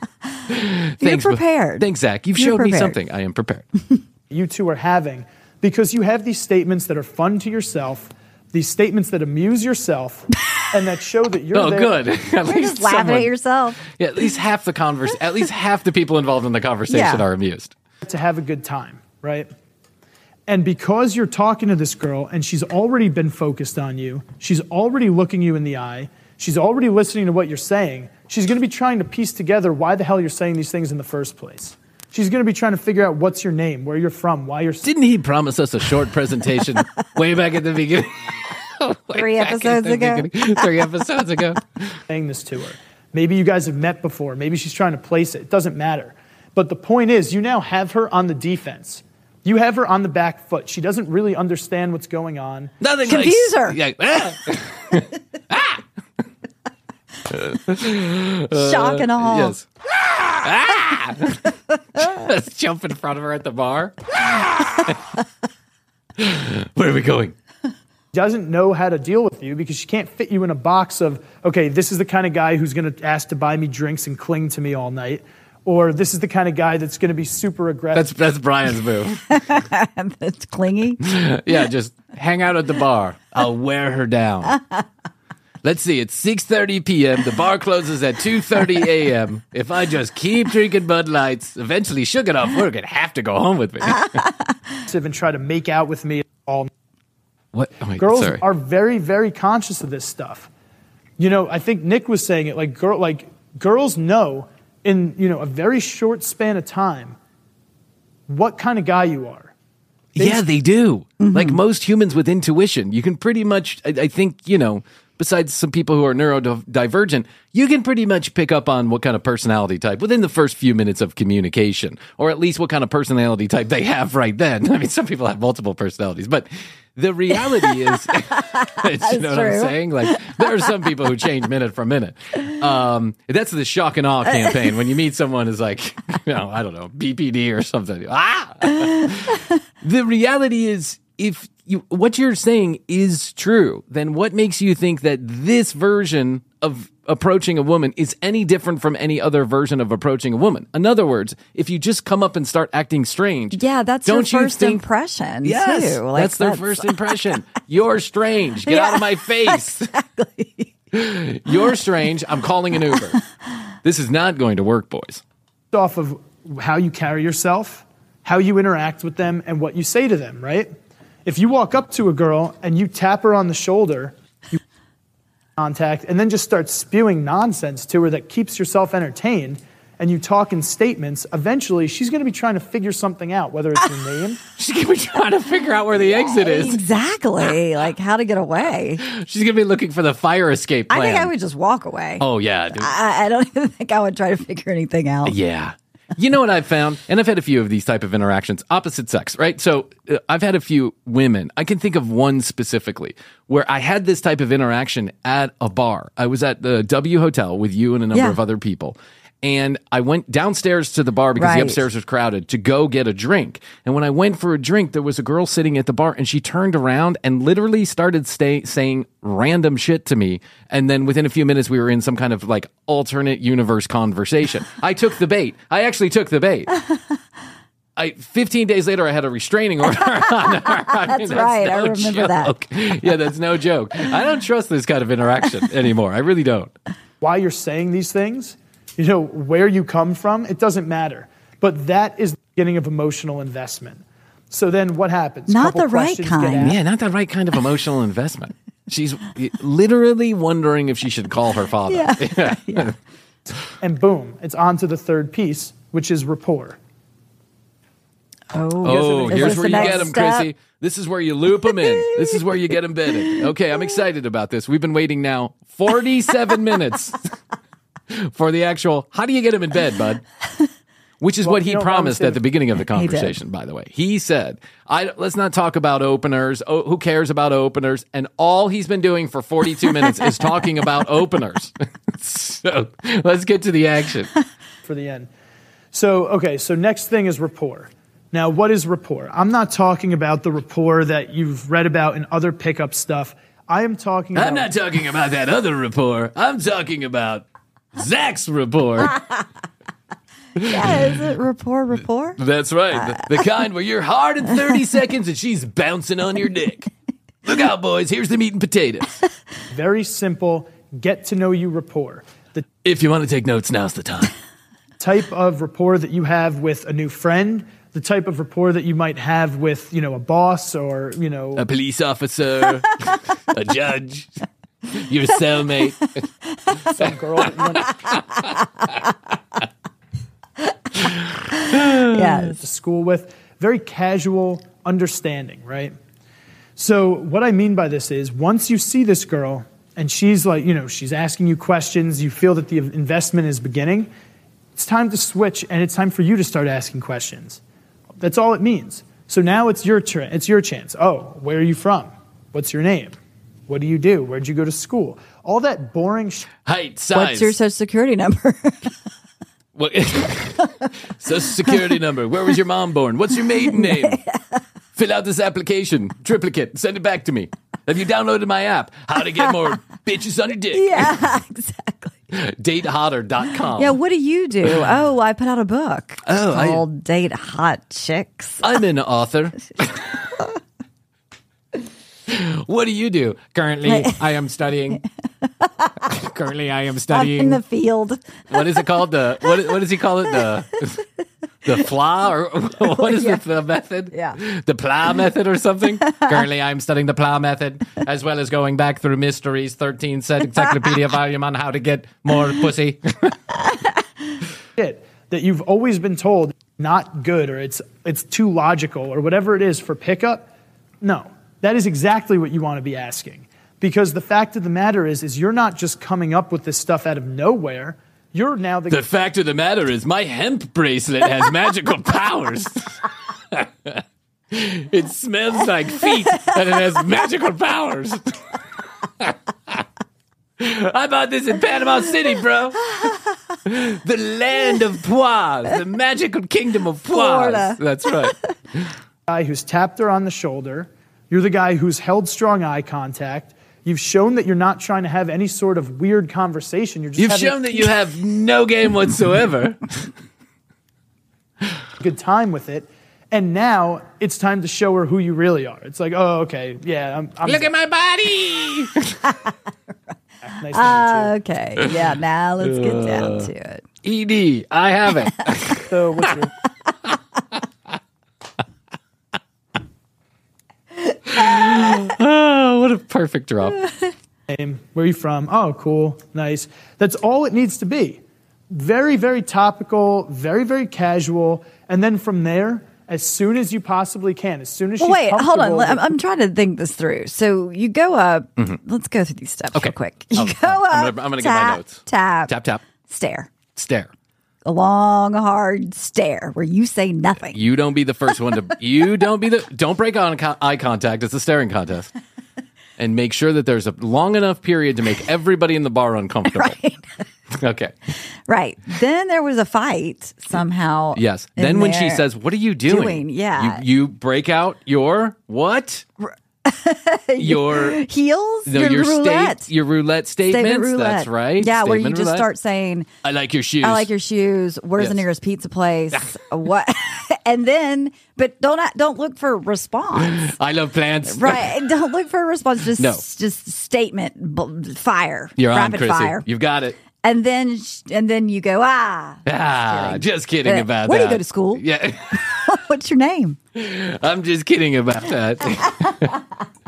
Speaker 5: You're prepared.
Speaker 4: Thanks, Zach. You've showed me something. I am prepared.
Speaker 7: You two are having, because you have these statements that are fun to yourself, these statements that amuse yourself, and that show that you're there.
Speaker 4: Good.
Speaker 5: You're just laughing at yourself.
Speaker 4: Yeah, at least half the people involved in the conversation are amused.
Speaker 7: To have a good time, right? And because you're talking to this girl and she's already been focused on you, she's already looking you in the eye, she's already listening to what you're saying, she's going to be trying to piece together why the hell you're saying these things in the first place. She's going to be trying to figure out what's your name, where you're from, why you're...
Speaker 4: Didn't he promise us a short presentation way back at the beginning?
Speaker 5: 3 episodes ago.
Speaker 4: 3 episodes ago.
Speaker 7: Saying this to her. Maybe you guys have met before. Maybe she's trying to place it. It doesn't matter. But the point is, you now have her on the defense. You have her on the back foot. She doesn't really understand what's going on.
Speaker 4: Nothing.
Speaker 5: Confuse her.
Speaker 4: Yeah.
Speaker 5: Shock and awe.
Speaker 4: Yes. Just jump in front of her at the bar. Where are we going?
Speaker 7: Doesn't know how to deal with you because she can't fit you in a box of, okay, this is the kind of guy who's going to ask to buy me drinks and cling to me all night. or this is the kind of guy that's going to be super aggressive.
Speaker 4: That's Brian's move.
Speaker 5: That's clingy.
Speaker 4: Yeah, just hang out at the bar. I'll wear her down. Let's see, it's 6:30 p.m. The bar closes at 2:30 a.m. If I just keep drinking Bud Lights, eventually she'll get off work and have to go home with me.
Speaker 7: And try to make out with me all.
Speaker 4: What? Oh, wait,
Speaker 7: Girls
Speaker 4: sorry.
Speaker 7: are very, very conscious of this stuff. You know, I think Nick was saying it, girls know in, a very short span of time what kind of guy you are.
Speaker 4: They do. Like most humans with intuition, you can pretty much, I think, besides some people who are neurodivergent, you can pretty much pick up on what kind of personality type within the first few minutes of communication, or at least what kind of personality type they have right then. I mean, some people have multiple personalities, but the reality is, you know what I'm saying? Like, there are some people who change minute for minute. That's the shock and awe campaign. When you meet someone who's like, I don't know, BPD or something. The reality is, if what you're saying is true, then what makes you think that this version of approaching a woman is any different from any other version of approaching a woman? In other words, if you just come up and start acting strange,
Speaker 5: that's your first impression,
Speaker 4: yes,
Speaker 5: too.
Speaker 4: That's their first impression. You're strange. Get out of my face.
Speaker 5: Exactly.
Speaker 4: You're strange. I'm calling an Uber. This is not going to work, boys.
Speaker 7: Off of how you carry yourself, how you interact with them, and what you say to them, right? If you walk up to a girl and you tap her on the shoulder, you contact, and then just start spewing nonsense to her that keeps yourself entertained, and you talk in statements, eventually she's going to be trying to figure something out, whether it's your name.
Speaker 4: She's going to be trying to figure out where the exit is.
Speaker 5: Exactly. Like how to get away.
Speaker 4: She's going to be looking for the fire escape plan.
Speaker 5: I think I would just walk away.
Speaker 4: Oh, yeah. Dude.
Speaker 5: I don't even think I would try to figure anything out.
Speaker 4: Yeah. You know what I've found? And I've had a few of these type of interactions, opposite sex, right? So I've had a few women. I can think of one specifically where I had this type of interaction at a bar. I was at the W Hotel with you and a number of other people. And I went downstairs to the bar because the upstairs was crowded to go get a drink. And when I went for a drink, there was a girl sitting at the bar and she turned around and literally started saying random shit to me. And then within a few minutes, we were in some kind of like alternate universe conversation. I took the bait. I actually took the bait. 15 days later, I had a restraining order on her.
Speaker 5: That's right. I remember that.
Speaker 4: Yeah, that's no joke. I don't trust this kind of interaction anymore. I really don't.
Speaker 7: Why you're saying these things, where you come from, it doesn't matter. But that is the beginning of emotional investment. So then what happens?
Speaker 5: Not the right kind.
Speaker 4: Yeah, not the right kind of emotional investment. She's literally wondering if she should call her father.
Speaker 5: Yeah.
Speaker 7: And boom, it's on to the third piece, which is rapport.
Speaker 4: Oh, here's where you get them, Chrissy. This is where you loop them in. This is where you get embedded. Okay, I'm excited about this. We've been waiting now 47 minutes for the actual, how do you get him in bed, bud? Which is what he promised at the beginning of the conversation, by the way. He said, let's not talk about openers. Oh, who cares about openers? And all he's been doing for 42 minutes is talking about openers. So let's get to the action.
Speaker 7: For the end. So next thing is rapport. Now, what is rapport? I'm not talking about the rapport that you've read about in other pickup stuff. I'm not talking about
Speaker 4: that other rapport. I'm talking about Zach's rapport.
Speaker 5: Yeah, is it rapport?
Speaker 4: That's right. The kind where you're hard in 30 seconds and she's bouncing on your dick. Look out, boys. Here's the meat and potatoes.
Speaker 7: Very simple, get to know you rapport.
Speaker 4: If you want to take notes, now's the time.
Speaker 7: Type of rapport that you have with a new friend, the type of rapport that you might have with, a boss or,
Speaker 4: a police officer, a judge, your cellmate.
Speaker 7: Some girl that you went to school with. Very casual understanding, right? So what I mean by this is once you see this girl and she's like, she's asking you questions, you feel that the investment is beginning, it's time to switch and it's time for you to start asking questions. That's all it means. So now it's your turn. It's your chance. Oh, where are you from? What's your name? What do you do? Where'd you go to school? All that boring
Speaker 4: height, size.
Speaker 5: What's your social security number?
Speaker 4: What? Social security number. Where was your mom born? What's your maiden name? Fill out this application. Triplicate. Send it back to me. Have you downloaded my app? How to get more bitches on your dick.
Speaker 5: Yeah, exactly.
Speaker 4: Datehotter.com.
Speaker 5: Yeah, what do you do? Oh, I put out a book called Date Hot Chicks.
Speaker 4: I'm an author. What do you do? Currently, I am studying.
Speaker 5: I'm in the field.
Speaker 4: What is it called? What does he call it? The flaw, or what is the method?
Speaker 5: Yeah.
Speaker 4: The plow method or something? Currently, I'm studying the plow method, as well as going back through Mysteries 13 set encyclopedia volume on how to get more pussy.
Speaker 7: That you've always been told not good, or it's too logical, or whatever it is for pickup. No, that is exactly what you want to be asking. Because the fact of the matter is you're not just coming up with this stuff out of nowhere. You're now
Speaker 4: the fact of the matter is my hemp bracelet has magical powers. It smells like feet and it has magical powers. I bought this in Panama City, bro. The land of Poise, the magical kingdom of Poise.
Speaker 5: Florida.
Speaker 4: That's right.
Speaker 7: guy who's tapped her on the shoulder. You're the guy who's held strong eye contact. You've shown that you're not trying to have any sort of weird conversation.
Speaker 4: You've shown that you have no game whatsoever.
Speaker 7: Good time with it. And now it's time to show her who you really are. It's like, oh, okay, yeah. I'm
Speaker 4: Look at my body.
Speaker 7: Nice to meet
Speaker 5: Okay, yeah, now let's get down to it.
Speaker 4: ED, I have it.
Speaker 7: you. So what's your...
Speaker 4: Oh, what a perfect drop.
Speaker 7: name? Where are you from? Oh, cool. Nice. That's all it needs to be. Very, very topical, very, very casual. And then from there, as soon as you possibly can, as soon as she's
Speaker 5: Wait, hold on.
Speaker 7: comfortable-
Speaker 5: I'm trying to think this through. So you go up. Let's go through these steps real quick. You go
Speaker 4: I'm
Speaker 5: up.
Speaker 4: gonna get
Speaker 5: tap,
Speaker 4: my notes.
Speaker 5: Tap.
Speaker 4: Tap, tap.
Speaker 5: Stare.
Speaker 4: Stare.
Speaker 5: A long, hard stare where you say nothing.
Speaker 4: You don't be the first one to. Don't break eye contact. It's a staring contest. And make sure that there's a long enough period to make everybody in the bar uncomfortable.
Speaker 5: Right.
Speaker 4: Okay.
Speaker 5: Right. Then there was a fight somehow.
Speaker 4: Yes.
Speaker 5: in
Speaker 4: Then when she
Speaker 5: there.
Speaker 4: says, "What are you doing?"
Speaker 5: Yeah.
Speaker 4: You break out your what? Your
Speaker 5: heels?
Speaker 4: no,
Speaker 5: your roulette.
Speaker 4: your roulette statements.
Speaker 5: Statement roulette.
Speaker 4: That's right.
Speaker 5: Yeah, where you
Speaker 4: Statement
Speaker 5: just
Speaker 4: roulette.
Speaker 5: start saying,
Speaker 4: I like your shoes.
Speaker 5: I like your shoes. Where's
Speaker 4: Yes.
Speaker 5: the nearest pizza place? What? And then, but don't look for response.
Speaker 4: I love plants.
Speaker 5: Right. Don't look for a response. Just,
Speaker 4: No.
Speaker 5: just statement, fire.
Speaker 4: You're on,
Speaker 5: rapid
Speaker 4: Chrissy.
Speaker 5: fire.
Speaker 4: You've got it.
Speaker 5: And then you go,
Speaker 4: Just kidding about
Speaker 5: Where
Speaker 4: that.
Speaker 5: do you go to school?
Speaker 4: Yeah.
Speaker 5: What's your name?
Speaker 4: I'm just kidding about that.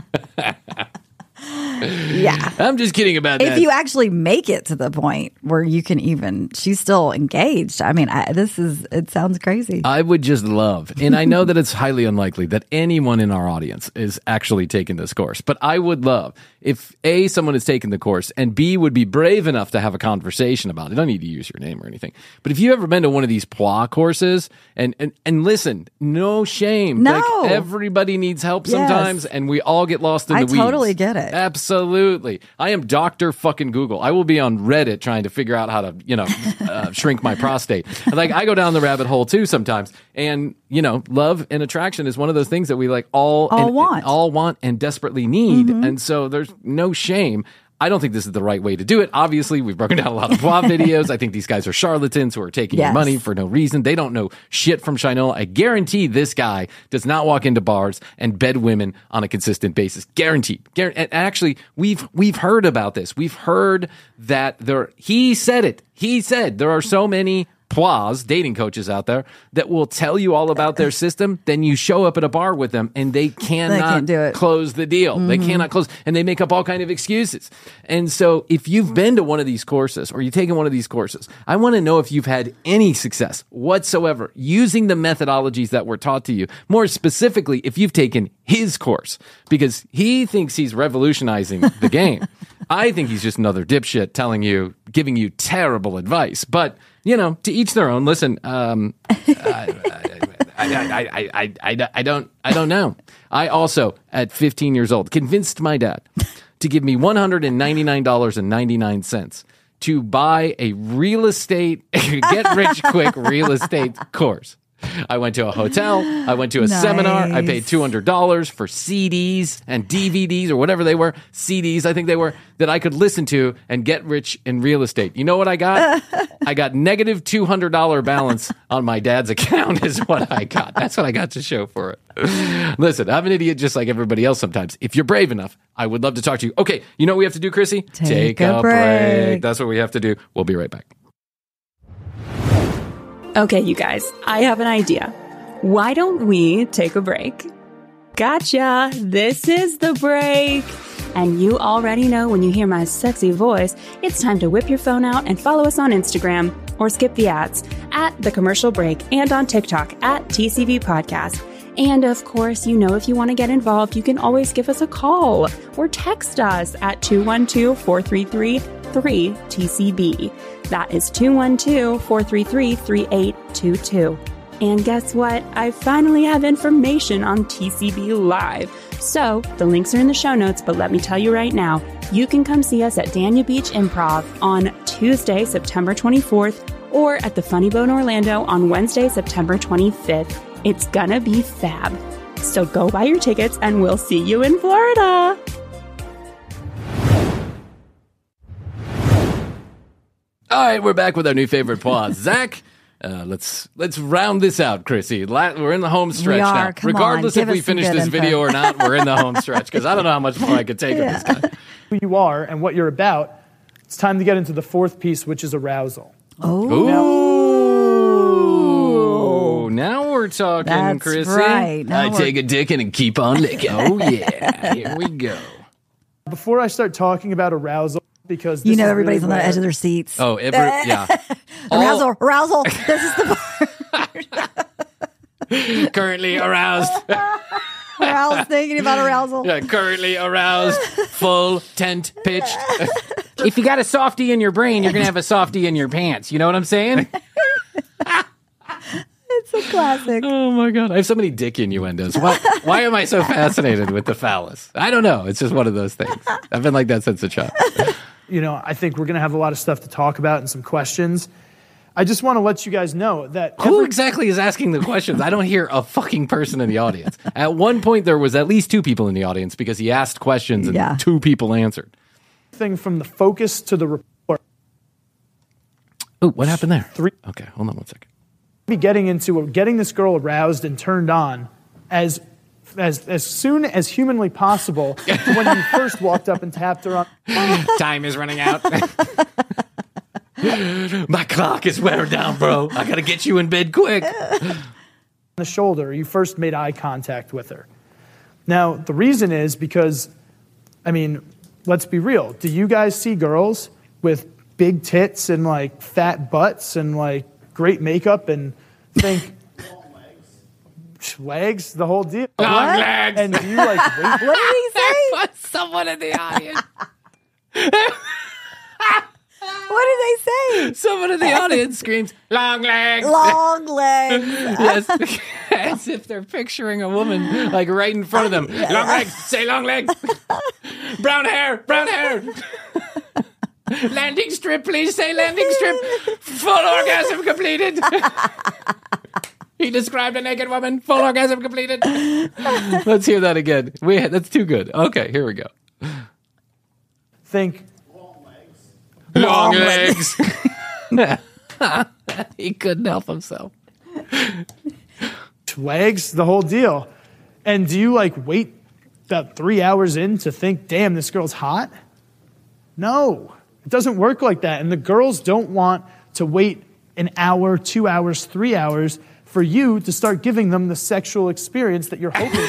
Speaker 5: Yeah.
Speaker 4: I'm just kidding about that.
Speaker 5: If you actually make it to the point where you can even, she's still engaged. I mean, it sounds crazy.
Speaker 4: I would just love, and I know that it's highly unlikely that anyone in our audience is actually taking this course, but I would love if A, someone is taking the course, and B, would be brave enough to have a conversation about it. I don't need to use your name or anything. But if you've ever been to one of these PWA courses, and listen, no shame.
Speaker 5: No.
Speaker 4: Like, everybody needs help sometimes, and we all get lost in the weeds.
Speaker 5: I totally get it.
Speaker 4: Absolutely. I am Dr. fucking Google. I will be on Reddit trying to figure out how to, shrink my prostate. Like, I go down the rabbit hole too sometimes. And, love and attraction is one of those things that we all want and desperately need.
Speaker 5: Mm-hmm.
Speaker 4: And so there's no shame. I don't think this is the right way to do it. Obviously, we've broken down a lot of PWA videos. I think these guys are charlatans who are taking your
Speaker 5: Yes.
Speaker 4: money for no reason. They don't know shit from Shinola. I guarantee this guy does not walk into bars and bed women on a consistent basis. Guaranteed. And actually, we've heard about this. We've heard that he said it. He said there are so many PWAs, dating coaches out there, that will tell you all about their system. Then you show up at a bar with them and they cannot
Speaker 5: can't do it.
Speaker 4: close the deal.
Speaker 5: Mm-hmm.
Speaker 4: They cannot close, and they make up all kind of excuses. And so if you've been to one of these courses or you've taken one of these courses, I want to know if you've had any success whatsoever using the methodologies that were taught to you. More specifically, if you've taken his course, because he thinks he's revolutionizing the game. I think he's just another dipshit giving you terrible advice. But, to each their own. Listen, I don't know. I also, at 15 years old, convinced my dad to give me $199.99 to buy a real estate, get rich quick real estate course. I went to a hotel. I went to a seminar. I paid $200 for CDs and DVDs or whatever they were. CDs, I think they were, that I could listen to and get rich in real estate. You know what I got? I got negative $200 balance on my dad's account is what I got. That's what I got to show for it. Listen, I'm an idiot just like everybody else sometimes. If you're brave enough, I would love to talk to you. Okay, you know what we have to do, Chrissy?
Speaker 5: Take a break.
Speaker 4: That's what we have to do. We'll be right back.
Speaker 6: Okay, you guys, I have an idea. Why don't we take a break? Gotcha! This is the break! And you already know when you hear my sexy voice, it's time to whip your phone out and follow us on Instagram or skip the ads at The Commercial Break and on TikTok at TCV Podcast. And of course, you know, if you want to get involved, you can always give us a call or text us at 212-433-3TCB. That is 212-433-3822. And guess what? I finally have information on TCB Live. So the links are in the show notes, but let me tell you right now, you can come see us at Dania Beach Improv on Tuesday, September 24th, or at the Funny Bone Orlando on Wednesday, September 25th. It's gonna be fab. So go buy your tickets and we'll see you in Florida.
Speaker 4: All right, we're back with our new favorite pause. Zach, let's round this out, Chrissy. We're in the home stretch now. Regardless if we finish this video or not, we're in the home stretch because I don't know how much more I could take of this guy.
Speaker 7: Who you are and what you're about, it's time to get into the fourth piece, which is arousal.
Speaker 4: Oh, now we're talking,
Speaker 5: That's
Speaker 4: Chrissy.
Speaker 5: right.
Speaker 4: I take a dick and keep on licking. Oh, yeah. Here we go.
Speaker 7: Before I start talking about arousal, because
Speaker 5: You
Speaker 7: this
Speaker 5: know
Speaker 7: is
Speaker 5: everybody's
Speaker 7: really
Speaker 5: on the
Speaker 7: where-
Speaker 5: edge of their seats.
Speaker 4: Oh, yeah.
Speaker 5: Arousal. This is the part.
Speaker 4: Currently aroused.
Speaker 5: Arousal, thinking about arousal.
Speaker 4: Yeah, currently aroused. Full tent pitch. If you got a softie in your brain, you're going to have a softie in your pants. You know what I'm saying?
Speaker 5: It's a classic.
Speaker 4: Oh, my God. I have so many dick innuendos. Why am I so fascinated with the phallus? I don't know. It's just one of those things. I've been like that since a child.
Speaker 7: You know, I think we're going to have a lot of stuff to talk about and some questions. I just want to let you guys know that
Speaker 4: Who exactly is asking the questions? I don't hear a fucking person in the audience. At one point, there was at least two people in the audience because he asked questions and two people answered.
Speaker 7: everything from the focus to the report.
Speaker 4: Oh, what happened there? Okay, hold on one second.
Speaker 7: Be getting into getting this girl aroused and turned on as soon as humanly possible when you first walked up and tapped her on.
Speaker 4: Time is running out. My clock is wearing down, bro. I gotta get you in bed quick.
Speaker 7: The shoulder, you first made eye contact with her. Now, the reason is because, I mean, let's be real. Do you guys see girls with big tits and like fat butts and like great makeup and think legs, the whole deal?
Speaker 4: Long legs.
Speaker 7: And do you like wait?
Speaker 5: What did he say?
Speaker 4: What's someone in the audience?
Speaker 5: What did they say?
Speaker 4: Someone in the audience screams, "Long legs!"
Speaker 5: Long legs.
Speaker 4: Yes, as if they're picturing a woman like right in front of them. Long legs, say long legs. Brown hair, brown hair. Landing strip, please say landing strip. Full orgasm completed. He described a naked woman. Full orgasm completed. Let's hear that again. That's too good. Okay, here we go.
Speaker 7: Think
Speaker 4: Long legs. He couldn't help himself.
Speaker 7: legs, the whole deal. And do you like wait about 3 hours in to think, damn, this girl's hot? No, it doesn't work like that. And the girls don't want to wait an hour, 2 hours, 3 hours for you to start giving them the sexual experience that you're hoping.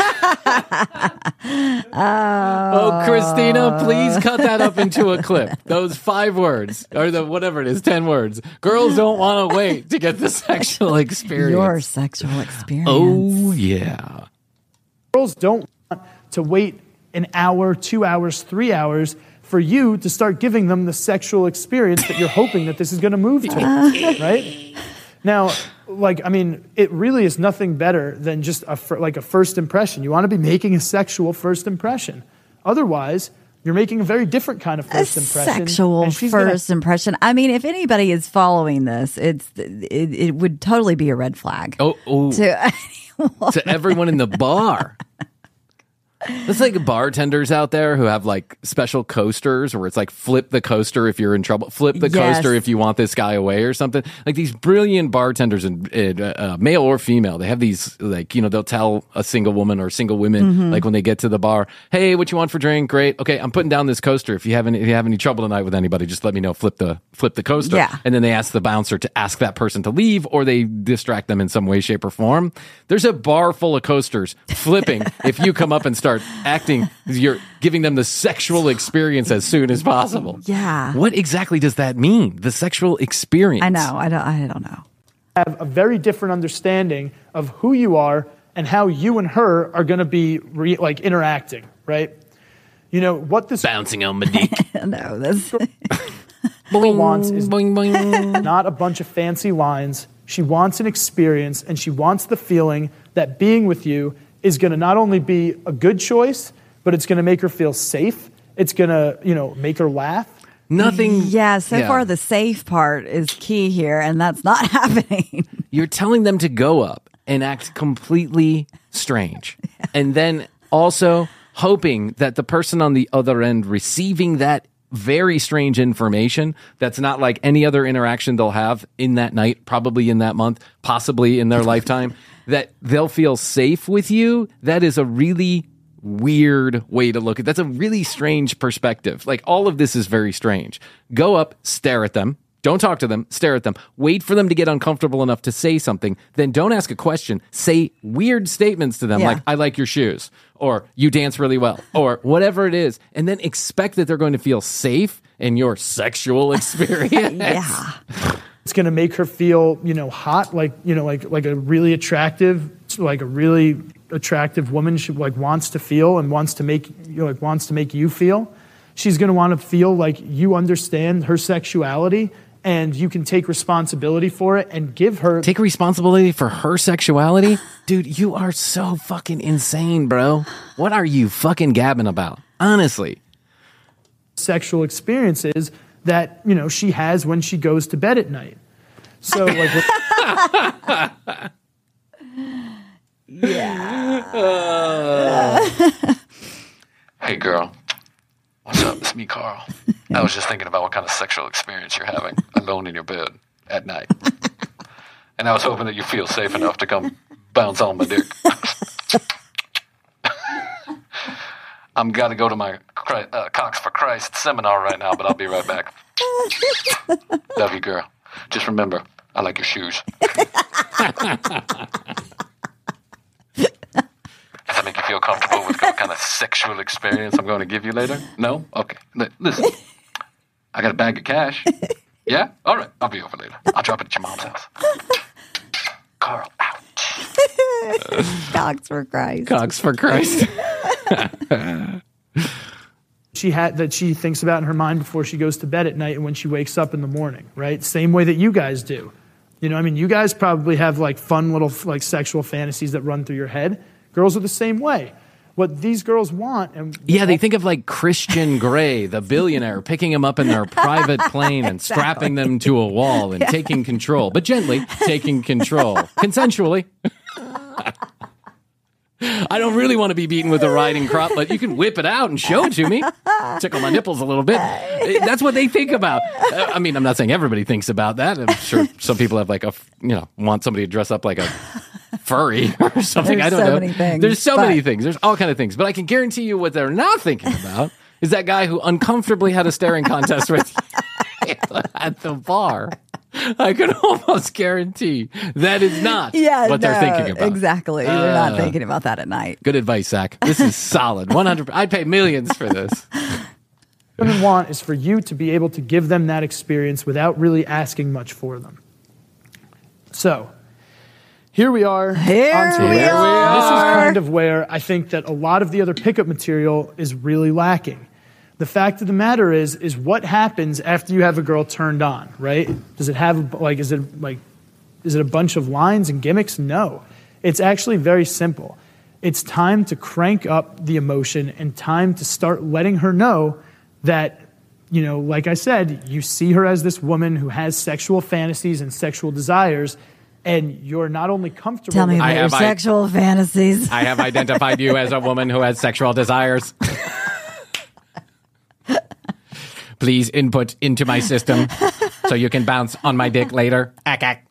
Speaker 4: Oh, Christina, please cut that up into a clip. Those 5 words, or the whatever it is, 10 words. Girls don't want to wait to get the sexual experience.
Speaker 5: Your sexual experience.
Speaker 4: Oh, yeah.
Speaker 7: Girls don't want to wait an hour, 2 hours, 3 hours for you to start giving them the sexual experience that you're hoping that this is going to move to, right? Now, like, I mean, it really is nothing better than just a first impression. You want to be making a sexual first impression. Otherwise, You're making a very different kind of first impression.
Speaker 5: Sexual first impression. I mean, if anybody is following this, it would totally be a red flag.
Speaker 4: To everyone in the bar. There's like bartenders out there who have like special coasters where it's like flip the coaster if you're in trouble, flip the coaster if you want this guy away or something. Like these brilliant bartenders, male or female, they have these like, you know, they'll tell a single woman or single women like when they get to the bar, hey, what you want for drink? Great. Okay, I'm putting down this coaster. If you have any trouble tonight with anybody, just let me know. Flip the coaster.
Speaker 5: Yeah.
Speaker 4: And then they ask the bouncer to ask that person to leave, or they distract them in some way, shape, or form. There's a bar full of coasters flipping if you come up and start acting, you're giving them the sexual experience as soon as possible.
Speaker 5: Yeah.
Speaker 4: What exactly does that mean? The sexual experience.
Speaker 5: I know. I don't know.
Speaker 7: Have a very different understanding of who you are and how you and her are going to be interacting, right? You know, what this
Speaker 4: bouncing on my dick.
Speaker 5: No, this
Speaker 7: wants is not a bunch of fancy lines. She wants an experience, and she wants the feeling that being with you is going to not only be a good choice, but it's going to make her feel safe. It's going to, you know, make her laugh.
Speaker 4: Nothing.
Speaker 5: Yeah, so far the safe part is key here, and that's not happening.
Speaker 4: You're telling them to go up and act completely strange. And then also hoping that the person on the other end receiving that very strange information that's not like any other interaction they'll have in that night, probably in that month, possibly in their lifetime, that they'll feel safe with you. That is a really weird way to look at it. That's a really strange perspective. Like, all of this is very strange. Go up, stare at them. Don't talk to them, stare at them. Wait for them to get uncomfortable enough to say something. Then don't ask a question. Say weird statements to them, like, I like your shoes, or you dance really well, or whatever it is. And then expect that they're going to feel safe in your sexual experience.
Speaker 5: Yeah.
Speaker 7: It's going to make her feel, you know, hot, like, you know, like a really attractive, like a really attractive woman she like wants to feel and wants to make, you know, like wants to make you feel. She's going to want to feel like you understand her sexuality and you can take responsibility for it and give her...
Speaker 4: Take responsibility for her sexuality? Dude, you are so fucking insane, bro. What are you fucking gabbing about? Honestly.
Speaker 7: Sexual experiences that, you know, she has when she goes to bed at night. So, like...
Speaker 8: Hey, girl. What's up? It's me, Carl. I was just thinking about what kind of sexual experience you're having alone in your bed at night. And I was hoping that you feel safe enough to come bounce on my dick. I'm got to go to my Cox for Christ seminar right now, but I'll be right back. Love you, girl. Just remember, I like your shoes. Does that make you feel comfortable with what kind of sexual experience I'm going to give you later? No? Okay. Listen, I got a bag of cash. Yeah? All right. I'll be over later. I'll drop it at your mom's house. Carl, ouch.
Speaker 5: Cox for Christ.
Speaker 4: Cox for Christ.
Speaker 7: She thinks about in her mind before she goes to bed at night and when she wakes up in the morning, right? Same way that you guys do. You know, I mean, you guys probably have like fun little like sexual fantasies that run through your head. Girls are the same way. What these girls want, and
Speaker 4: they think of like Christian Grey, the billionaire, picking them up in their private plane and strapping them to a wall and taking control, but gently taking control, consensually. I don't really want to be beaten with a riding crop, but you can whip it out and show it to me. Tickle my nipples a little bit. That's what they think about. I mean, I'm not saying everybody thinks about that. I'm sure some people have like want somebody to dress up like a furry or something.
Speaker 5: There's
Speaker 4: I don't know.
Speaker 5: Many things,
Speaker 4: There's so many things. There's all kind of things. But I can guarantee you what they're not thinking about is that guy who uncomfortably had a staring contest with you at the bar. I can almost guarantee that is not what they're thinking about.
Speaker 5: Exactly. They're not thinking about that at night.
Speaker 4: Good advice, Zach. This is solid. 100%. I'd pay millions for this.
Speaker 7: What women want is for you to be able to give them that experience without really asking much for them. So, here we are.
Speaker 5: Here we are.
Speaker 7: This is kind of where I think that a lot of the other pickup material is really lacking. The fact of the matter is what happens after you have a girl turned on, right? Does it have is it a bunch of lines and gimmicks? No. It's actually very simple. It's time to crank up the emotion and time to start letting her know that, you know, like I said, you see her as this woman who has sexual fantasies and sexual desires, and you're not only comfortable
Speaker 5: Tell me
Speaker 7: with
Speaker 5: about your sexual fantasies.
Speaker 4: I have identified you as a woman who has sexual desires. Please input into my system so you can bounce on my dick later. Ack.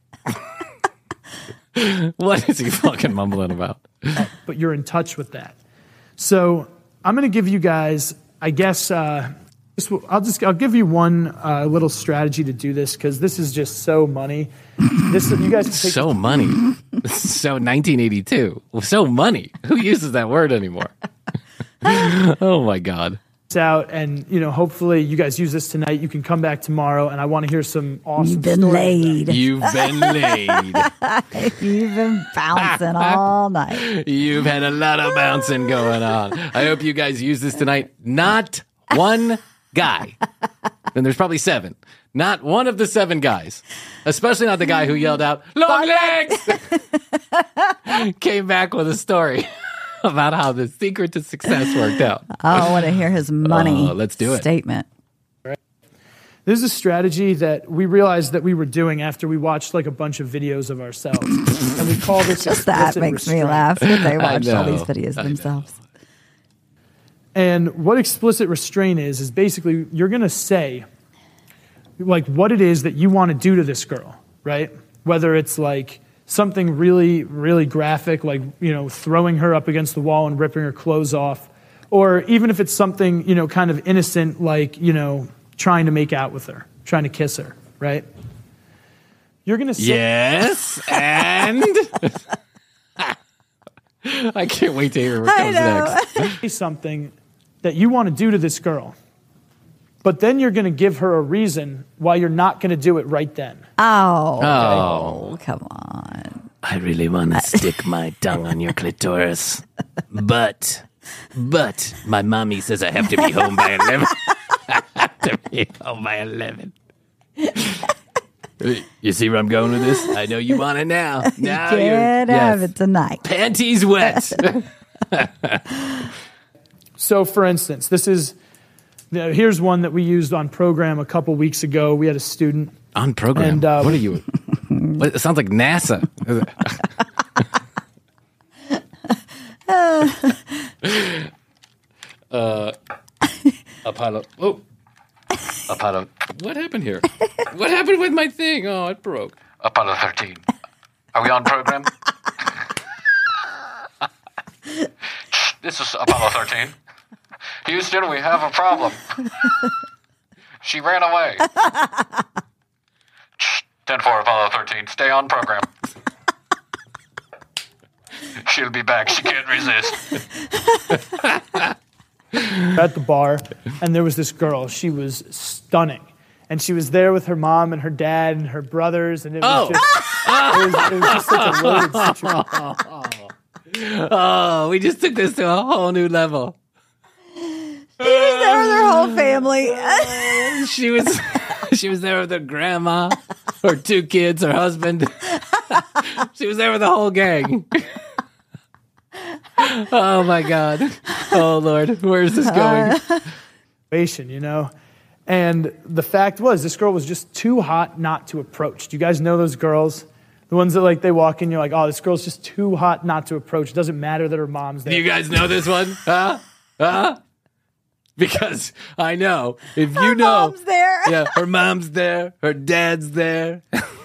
Speaker 4: What is he fucking mumbling about?
Speaker 7: but you're in touch with that. So I'm going to give you guys, I guess, I'll give you one little strategy to do this because this is just so money. You guys can take
Speaker 4: so money. So 1982. So money. Who uses that word anymore? Oh my God.
Speaker 7: Out and hopefully you guys use this tonight. You can come back tomorrow, and I want to hear some awesome.
Speaker 5: You've been laid.
Speaker 4: You've been laid.
Speaker 5: You've been bouncing all night.
Speaker 4: You've had a lot of bouncing going on. I hope you guys use this tonight. Not one guy. And there's probably 7. Not one of the 7 guys, especially not the guy who yelled out, "Long legs!" came back with a story about how the secret to success worked out.
Speaker 5: I want to hear his money
Speaker 4: let's do it.
Speaker 5: statement.
Speaker 7: This is a strategy that we realized that we were doing after we watched like a bunch of videos of ourselves. And we call this
Speaker 5: Just that makes me laugh when they watch all these videos themselves.
Speaker 7: And what explicit restraint is basically you're going to say like what it is that you want to do to this girl, right? Whether it's like something really, really graphic, like, throwing her up against the wall and ripping her clothes off. Or even if it's something, kind of innocent, like, trying to make out with her, trying to kiss her, right? You're going to say...
Speaker 4: Yes, and... I can't wait to hear what comes next.
Speaker 7: Say something that you want to do to this girl. But then you're going to give her a reason why you're not going to do it right then.
Speaker 5: Oh, come on.
Speaker 1: I really want to stick my tongue on your clitoris. But my mommy says I have to be home by 11. I have to be home by 11. You see where I'm going with this? I know you want it now. Now
Speaker 5: you can't have it tonight.
Speaker 1: Panties wet.
Speaker 7: So, for instance, here's one that we used on program a couple weeks ago. We had a student.
Speaker 4: On program?
Speaker 7: And,
Speaker 4: what are you? It sounds like NASA. Apollo. Oh.
Speaker 8: Apollo.
Speaker 4: What happened here? What happened with my thing? Oh, it broke.
Speaker 8: Apollo 13. Are we on program? This is Apollo 13. Houston, we have a problem. She ran away. 10-4, Apollo 13. Stay on program. She'll be back. She can't resist.
Speaker 7: At the bar, and there was this girl. She was stunning. And she was there with her mom and her dad and her brothers. And it was just such a loaded situation.
Speaker 4: Oh, we just took this to a whole new level.
Speaker 5: She was there with her whole family.
Speaker 4: She was there with her grandma, her 2 kids, her husband. She was there with the whole gang. Oh my God. Oh Lord, where is this going?
Speaker 7: And the fact was, this girl was just too hot not to approach. Do you guys know those girls? The ones that like they walk in, you're like, oh, this girl's just too hot not to approach. It doesn't matter that her mom's there.
Speaker 4: Do you guys know this one? Huh? Because I know. If you know.
Speaker 5: Her mom's there.
Speaker 4: Yeah, her mom's there. Her dad's there.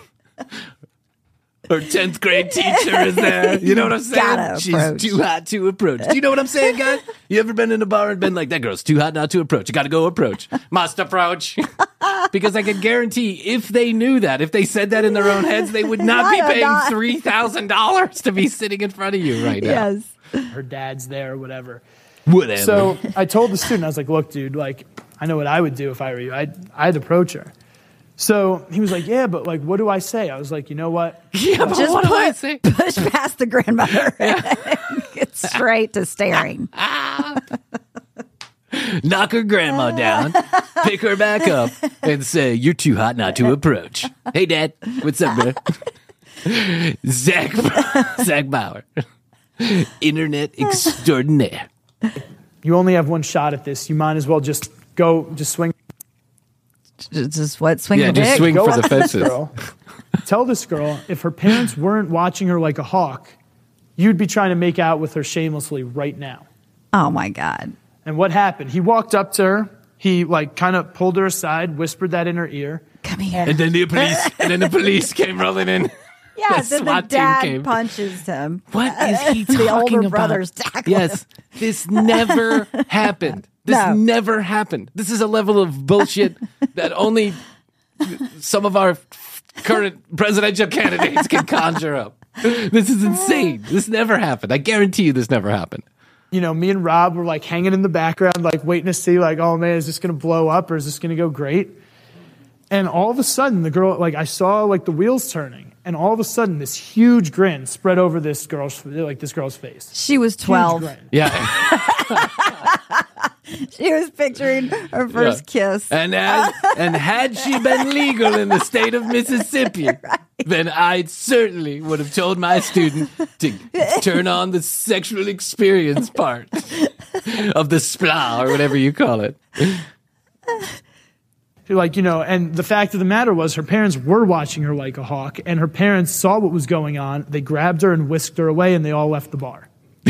Speaker 4: Her 10th grade teacher is there. You know what I'm saying? She's too hot to approach. Do you know what I'm saying, guys? You ever been in a bar and been like, that girl's too hot not to approach. You got to go approach. Must approach. Because I can guarantee if they knew that, if they said that in their own heads, they would not be paying $3,000 to be sitting in front of you right now.
Speaker 5: Yes.
Speaker 7: Her dad's there or whatever.
Speaker 4: Whatever.
Speaker 7: So I told the student, I was like, look, dude, like, I know what I would do if I were you. I'd approach her. So he was like, yeah, but like, what do I say? I was like, you know what?
Speaker 4: Yeah, but what do I say?
Speaker 5: Push past the grandmother and get straight to staring.
Speaker 4: Knock her grandma down, pick her back up, and say, you're too hot not to approach. Hey, Dad. What's up, bro? Zach Bauer.
Speaker 1: Internet extraordinaire.
Speaker 7: You only have one shot at this. You might as well just swing.
Speaker 5: Just what? Swing the
Speaker 4: just
Speaker 5: dick?
Speaker 4: swing
Speaker 7: Go
Speaker 4: for the
Speaker 7: after this
Speaker 4: fences.
Speaker 7: girl. Tell this girl if her parents weren't watching her like a hawk, you'd be trying to make out with her shamelessly right now.
Speaker 5: Oh my God.
Speaker 7: And what happened? He walked up to her. He kind of pulled her aside, whispered that in her ear.
Speaker 5: Come here.
Speaker 1: And then the police came rolling in.
Speaker 5: Yeah,
Speaker 1: The
Speaker 5: then the
Speaker 1: SWAT team
Speaker 5: dad
Speaker 1: came.
Speaker 5: punches him.
Speaker 1: What is he talking
Speaker 5: The older
Speaker 1: about?
Speaker 5: brothers tackle
Speaker 1: Yes, this never happened. This
Speaker 5: No.
Speaker 1: never happened. This is a level of bullshit that only some of our current presidential candidates can conjure up. This is insane. This never happened. I guarantee you this never happened.
Speaker 7: Me and Rob were hanging in the background, waiting to see, oh man, is this going to blow up or is this going to go great? And all of a sudden, the girl, I saw the wheels turning, and all of a sudden, this huge grin spread over this girl's face.
Speaker 5: She was 12.
Speaker 7: Huge grin.
Speaker 4: Yeah.
Speaker 5: She was picturing her first kiss.
Speaker 1: And had she been legal in the state of Mississippi, then I certainly would have told my student to turn on the sexual experience part of the spla or whatever you call it.
Speaker 7: And the fact of the matter was her parents were watching her like a hawk, and her parents saw what was going on. They grabbed her and whisked her away, and they all left the bar.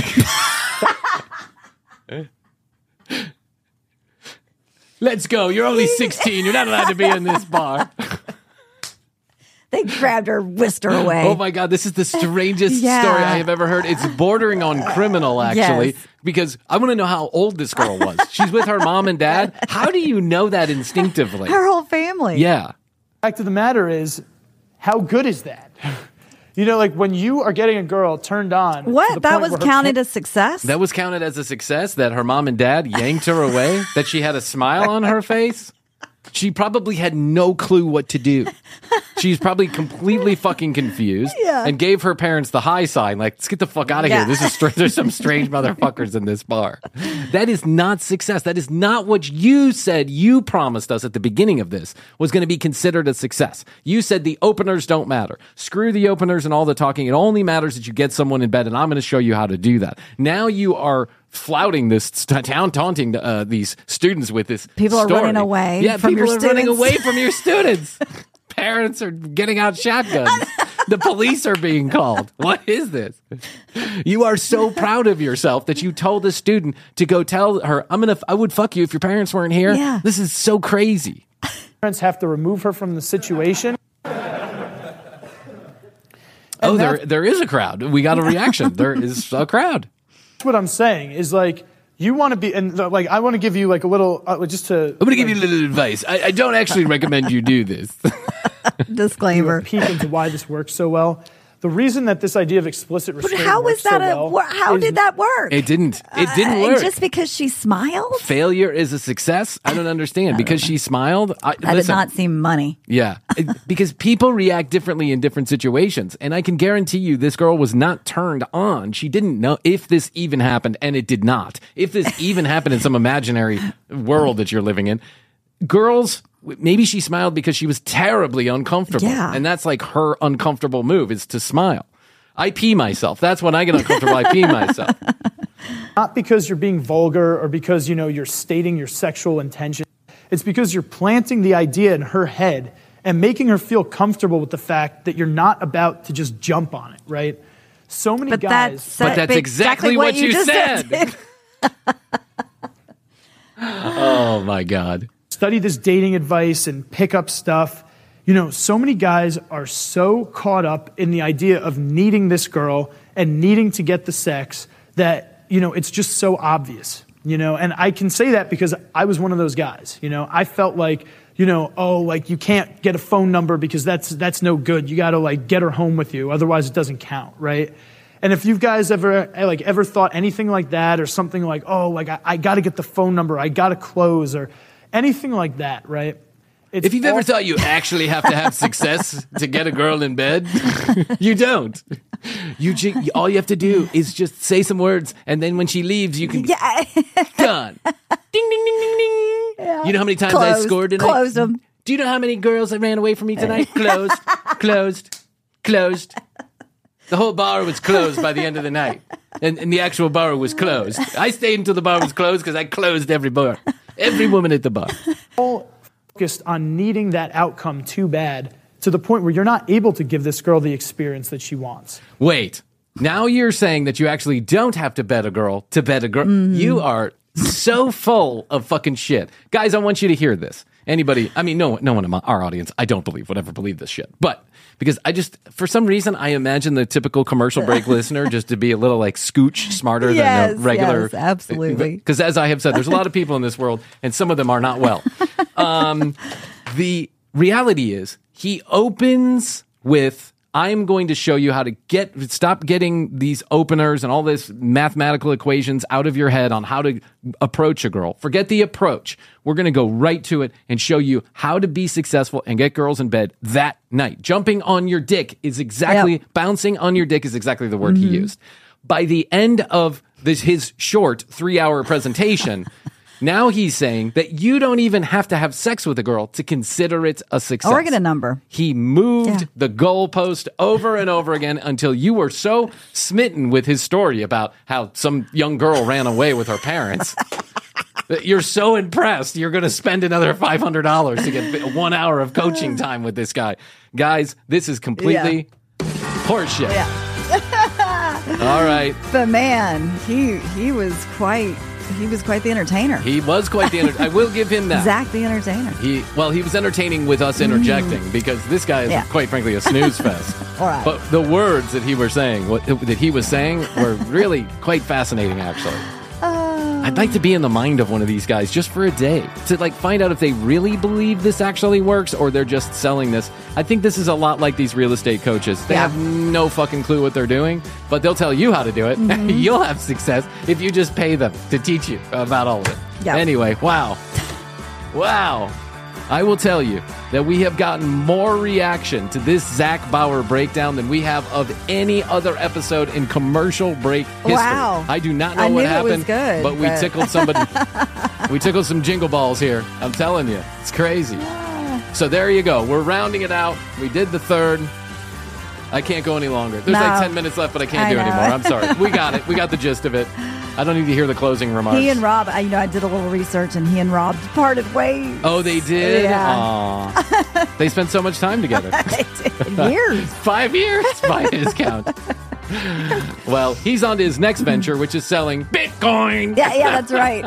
Speaker 1: Let's go. You're only 16. You're not allowed to be in this bar.
Speaker 5: They grabbed her, whisked her away.
Speaker 4: Oh my God, this is the strangest
Speaker 5: Yeah.
Speaker 4: story I have ever heard. It's bordering on criminal, actually,
Speaker 5: Yes.
Speaker 4: because I want to know how old this girl was. She's with her mom and dad. How do you know that instinctively?
Speaker 5: Her whole family.
Speaker 4: Yeah.
Speaker 7: The fact of the matter is, how good is that? When you are getting a girl turned on. to
Speaker 5: What?
Speaker 7: the
Speaker 5: That
Speaker 7: point
Speaker 5: was
Speaker 7: where her
Speaker 5: counted as success?
Speaker 4: That was counted as a success, that her mom and dad yanked her away, that she had a smile on her face. She probably had no clue what to do. She's probably completely fucking confused and gave her parents the high sign, let's get the fuck out of here. This is there's some strange motherfuckers in this bar. That is not success. That is not what you said you promised us at the beginning of this was going to be considered a success. You said the openers don't matter. Screw the openers and all the talking. It only matters that you get someone in bed, and I'm going to show you how to do that. Now you are flouting this taunting these students with this
Speaker 5: People are
Speaker 4: story.
Speaker 5: running away
Speaker 4: Yeah,
Speaker 5: from
Speaker 4: people
Speaker 5: your
Speaker 4: are running
Speaker 5: students.
Speaker 4: away from your students. Parents are getting out shotguns. The police are being called. What is this? You are so proud of yourself that you told a student to go tell her, I would fuck you if your parents weren't here.
Speaker 5: Yeah.
Speaker 4: This is so crazy.
Speaker 7: parents have to remove her from the situation.
Speaker 4: Oh, there is a crowd. We got a reaction. There is a crowd.
Speaker 7: That's what I'm saying is you want to be, and I want to give you a little, just to.
Speaker 1: I'm going to give you a little advice. I don't actually recommend you do this.
Speaker 5: Disclaimer.
Speaker 7: Peek into why this works so well. The reason that this idea of explicit
Speaker 5: But
Speaker 7: restraint
Speaker 5: how was
Speaker 7: works so
Speaker 5: that?
Speaker 7: well
Speaker 5: How
Speaker 7: is-
Speaker 5: did that work?
Speaker 4: It didn't work.
Speaker 5: Just because she smiled?
Speaker 4: Failure is a success? I don't understand. Because she smiled?
Speaker 5: That did not seem money.
Speaker 4: Yeah, because people react differently in different situations. And I can guarantee you this girl was not turned on. She didn't know if this even happened, and it did not. If this even happened in some imaginary world that you're living in, girls, maybe she smiled because she was terribly uncomfortable.
Speaker 5: Yeah.
Speaker 4: And that's her uncomfortable move is to smile. I pee myself. That's when I get uncomfortable. I pee myself.
Speaker 7: Not because you're being vulgar or because, you're stating your sexual intention. It's because you're planting the idea in her head and making her feel comfortable with the fact that you're not about to just jump on it, right? So many guys.
Speaker 4: But that's exactly what you
Speaker 5: just
Speaker 4: said. Oh, my God.
Speaker 7: Study this dating advice and pick up stuff. So many guys are so caught up in the idea of needing this girl and needing to get the sex that, it's just so obvious, and I can say that because I was one of those guys, I felt you can't get a phone number because that's no good. You got to get her home with you. Otherwise it doesn't count. Right. And if you guys ever thought anything like that or something I got to get the phone number, I got to close or anything like that. Right.
Speaker 1: If you've ever thought you actually have to have success to get a girl in bed, you don't. All you have to do is just say some words, and then when she leaves, you can done. Ding, ding, ding, ding, ding.
Speaker 5: Yeah.
Speaker 1: You know how many times I scored tonight?
Speaker 5: Closed them.
Speaker 1: Do you know how many girls that ran away from me tonight? Closed. The whole bar was closed by the end of the night. and the actual bar was closed. I stayed until the bar was closed because I closed every bar. Every woman at the bar.
Speaker 7: All focused on needing that outcome too bad to the point where you're not able to give this girl the experience that she wants.
Speaker 1: Wait, now you're saying that you actually don't have to bet a girl to bet a girl. Mm-hmm. You are so full of fucking shit. Guys, I want you to hear this. Anybody, I mean, no one in our audience, I don't believe, would ever believe this shit. But because for some reason, I imagine the typical commercial break listener just to be a little like scooch smarter than a regular.
Speaker 5: Yes, absolutely.
Speaker 1: Because as I have said, there's a lot of people in this world, and some of them are not well. The reality is, he opens with, I'm going to show you how to stop getting these openers and all this mathematical equations out of your head on how to approach a girl. Forget the approach. We're going to go right to it and show you how to be successful and get girls in bed that night. Jumping on your dick is bouncing on your dick is exactly the word he used. By the end of his short 3-hour presentation, now he's saying that you don't even have to have sex with a girl to consider it a success.
Speaker 5: Or get a number.
Speaker 1: He moved the goalpost over and over again until you were so smitten with his story about how some young girl ran away with her parents that you're so impressed you're going to spend another $500 to get 1 hour of coaching time with this guy. Guys, this is completely horseshit.
Speaker 5: Yeah.
Speaker 1: All right.
Speaker 5: But man, he was quite the entertainer.
Speaker 1: He was quite the entertainer. I will give him that.
Speaker 5: Zach the entertainer.
Speaker 1: He was entertaining with us interjecting because this guy is quite frankly a snooze fest.
Speaker 5: All right.
Speaker 1: But the words that he was saying were really quite fascinating, actually. I'd like to be in the mind of one of these guys just for a day to like find out if they really believe this actually works or they're just selling this. I think this is a lot like these real estate coaches. They have no fucking clue what they're doing, but they'll tell you how to do it. Mm-hmm. You'll have success if you just pay them to teach you about all of it. Yep. Anyway, wow. I will tell you that we have gotten more reaction to this Zach Bauer breakdown than we have of any other episode in commercial break history.
Speaker 5: Wow.
Speaker 1: I do not know what happened, but we tickled somebody. We tickled some jingle balls here. I'm telling you, it's crazy. So there you go. We're rounding it out. We did the third. I can't go any longer. There's like 10 minutes left, but I can't do anymore. I'm sorry. We got it. We got the gist of it. I don't need to hear the closing remarks.
Speaker 5: He and Rob, I did a little research, and he and Rob parted ways.
Speaker 1: Oh, they did?
Speaker 5: Yeah.
Speaker 1: Aww. They spent so much time together.
Speaker 5: Years.
Speaker 1: 5 years by his count. Well, he's on to his next venture, which is selling Bitcoin.
Speaker 5: Yeah, that's right.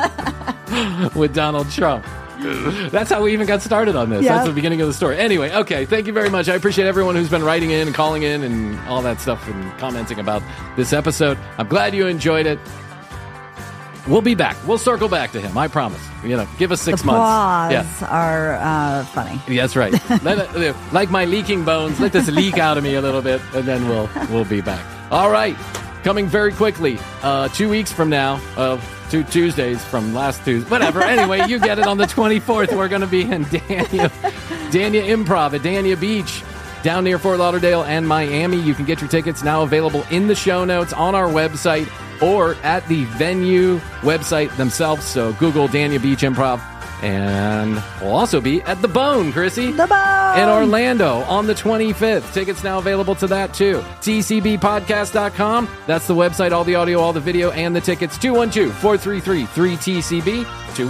Speaker 1: With Donald Trump. That's how we even got started on this. That's the beginning of the story. Anyway, okay, thank you very much. I appreciate everyone who's been writing in and calling in and all that stuff and commenting about this episode. I'm glad you enjoyed it. We'll be back. We'll circle back to him. I promise. Give us 6 months.
Speaker 5: The applause are funny.
Speaker 1: Yeah, that's right. Like my leaking bones, let this leak out of me a little bit, and then we'll be back. All right. Coming very quickly, 2 weeks from now, 2 Tuesdays from last Tuesday, whatever. Anyway, you get it on the 24th. We're going to be in Dania Improv at Dania Beach, down near Fort Lauderdale and Miami. You can get your tickets now available in the show notes on our website or at the venue website themselves. So Google Dania Beach Improv. And we'll also be at The Bone, Chrissy.
Speaker 5: The Bone!
Speaker 1: In Orlando on the 25th. Tickets now available to that, too. TCBpodcast.com. That's the website, all the audio, all the video, and the tickets. 212-433-3TCB.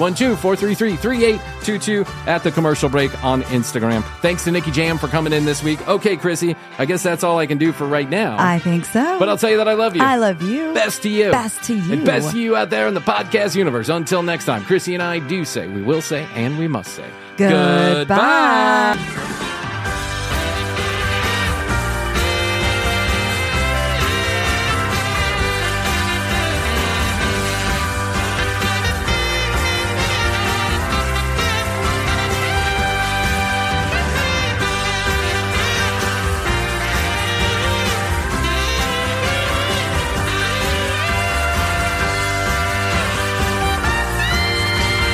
Speaker 1: 212-433-3822 at The Commercial Break on Instagram. Thanks to Nikki Jam for coming in this week. Okay, Chrissy, I guess that's all I can do for right now.
Speaker 5: I think so.
Speaker 1: But I'll tell you that I love you.
Speaker 5: I love you.
Speaker 1: Best to you.
Speaker 5: Best to you.
Speaker 1: And best to you out there in the podcast universe. Until next time, Chrissy and I do say, we will say, and we must say,
Speaker 5: Goodbye.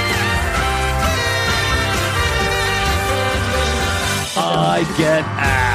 Speaker 1: I get ass.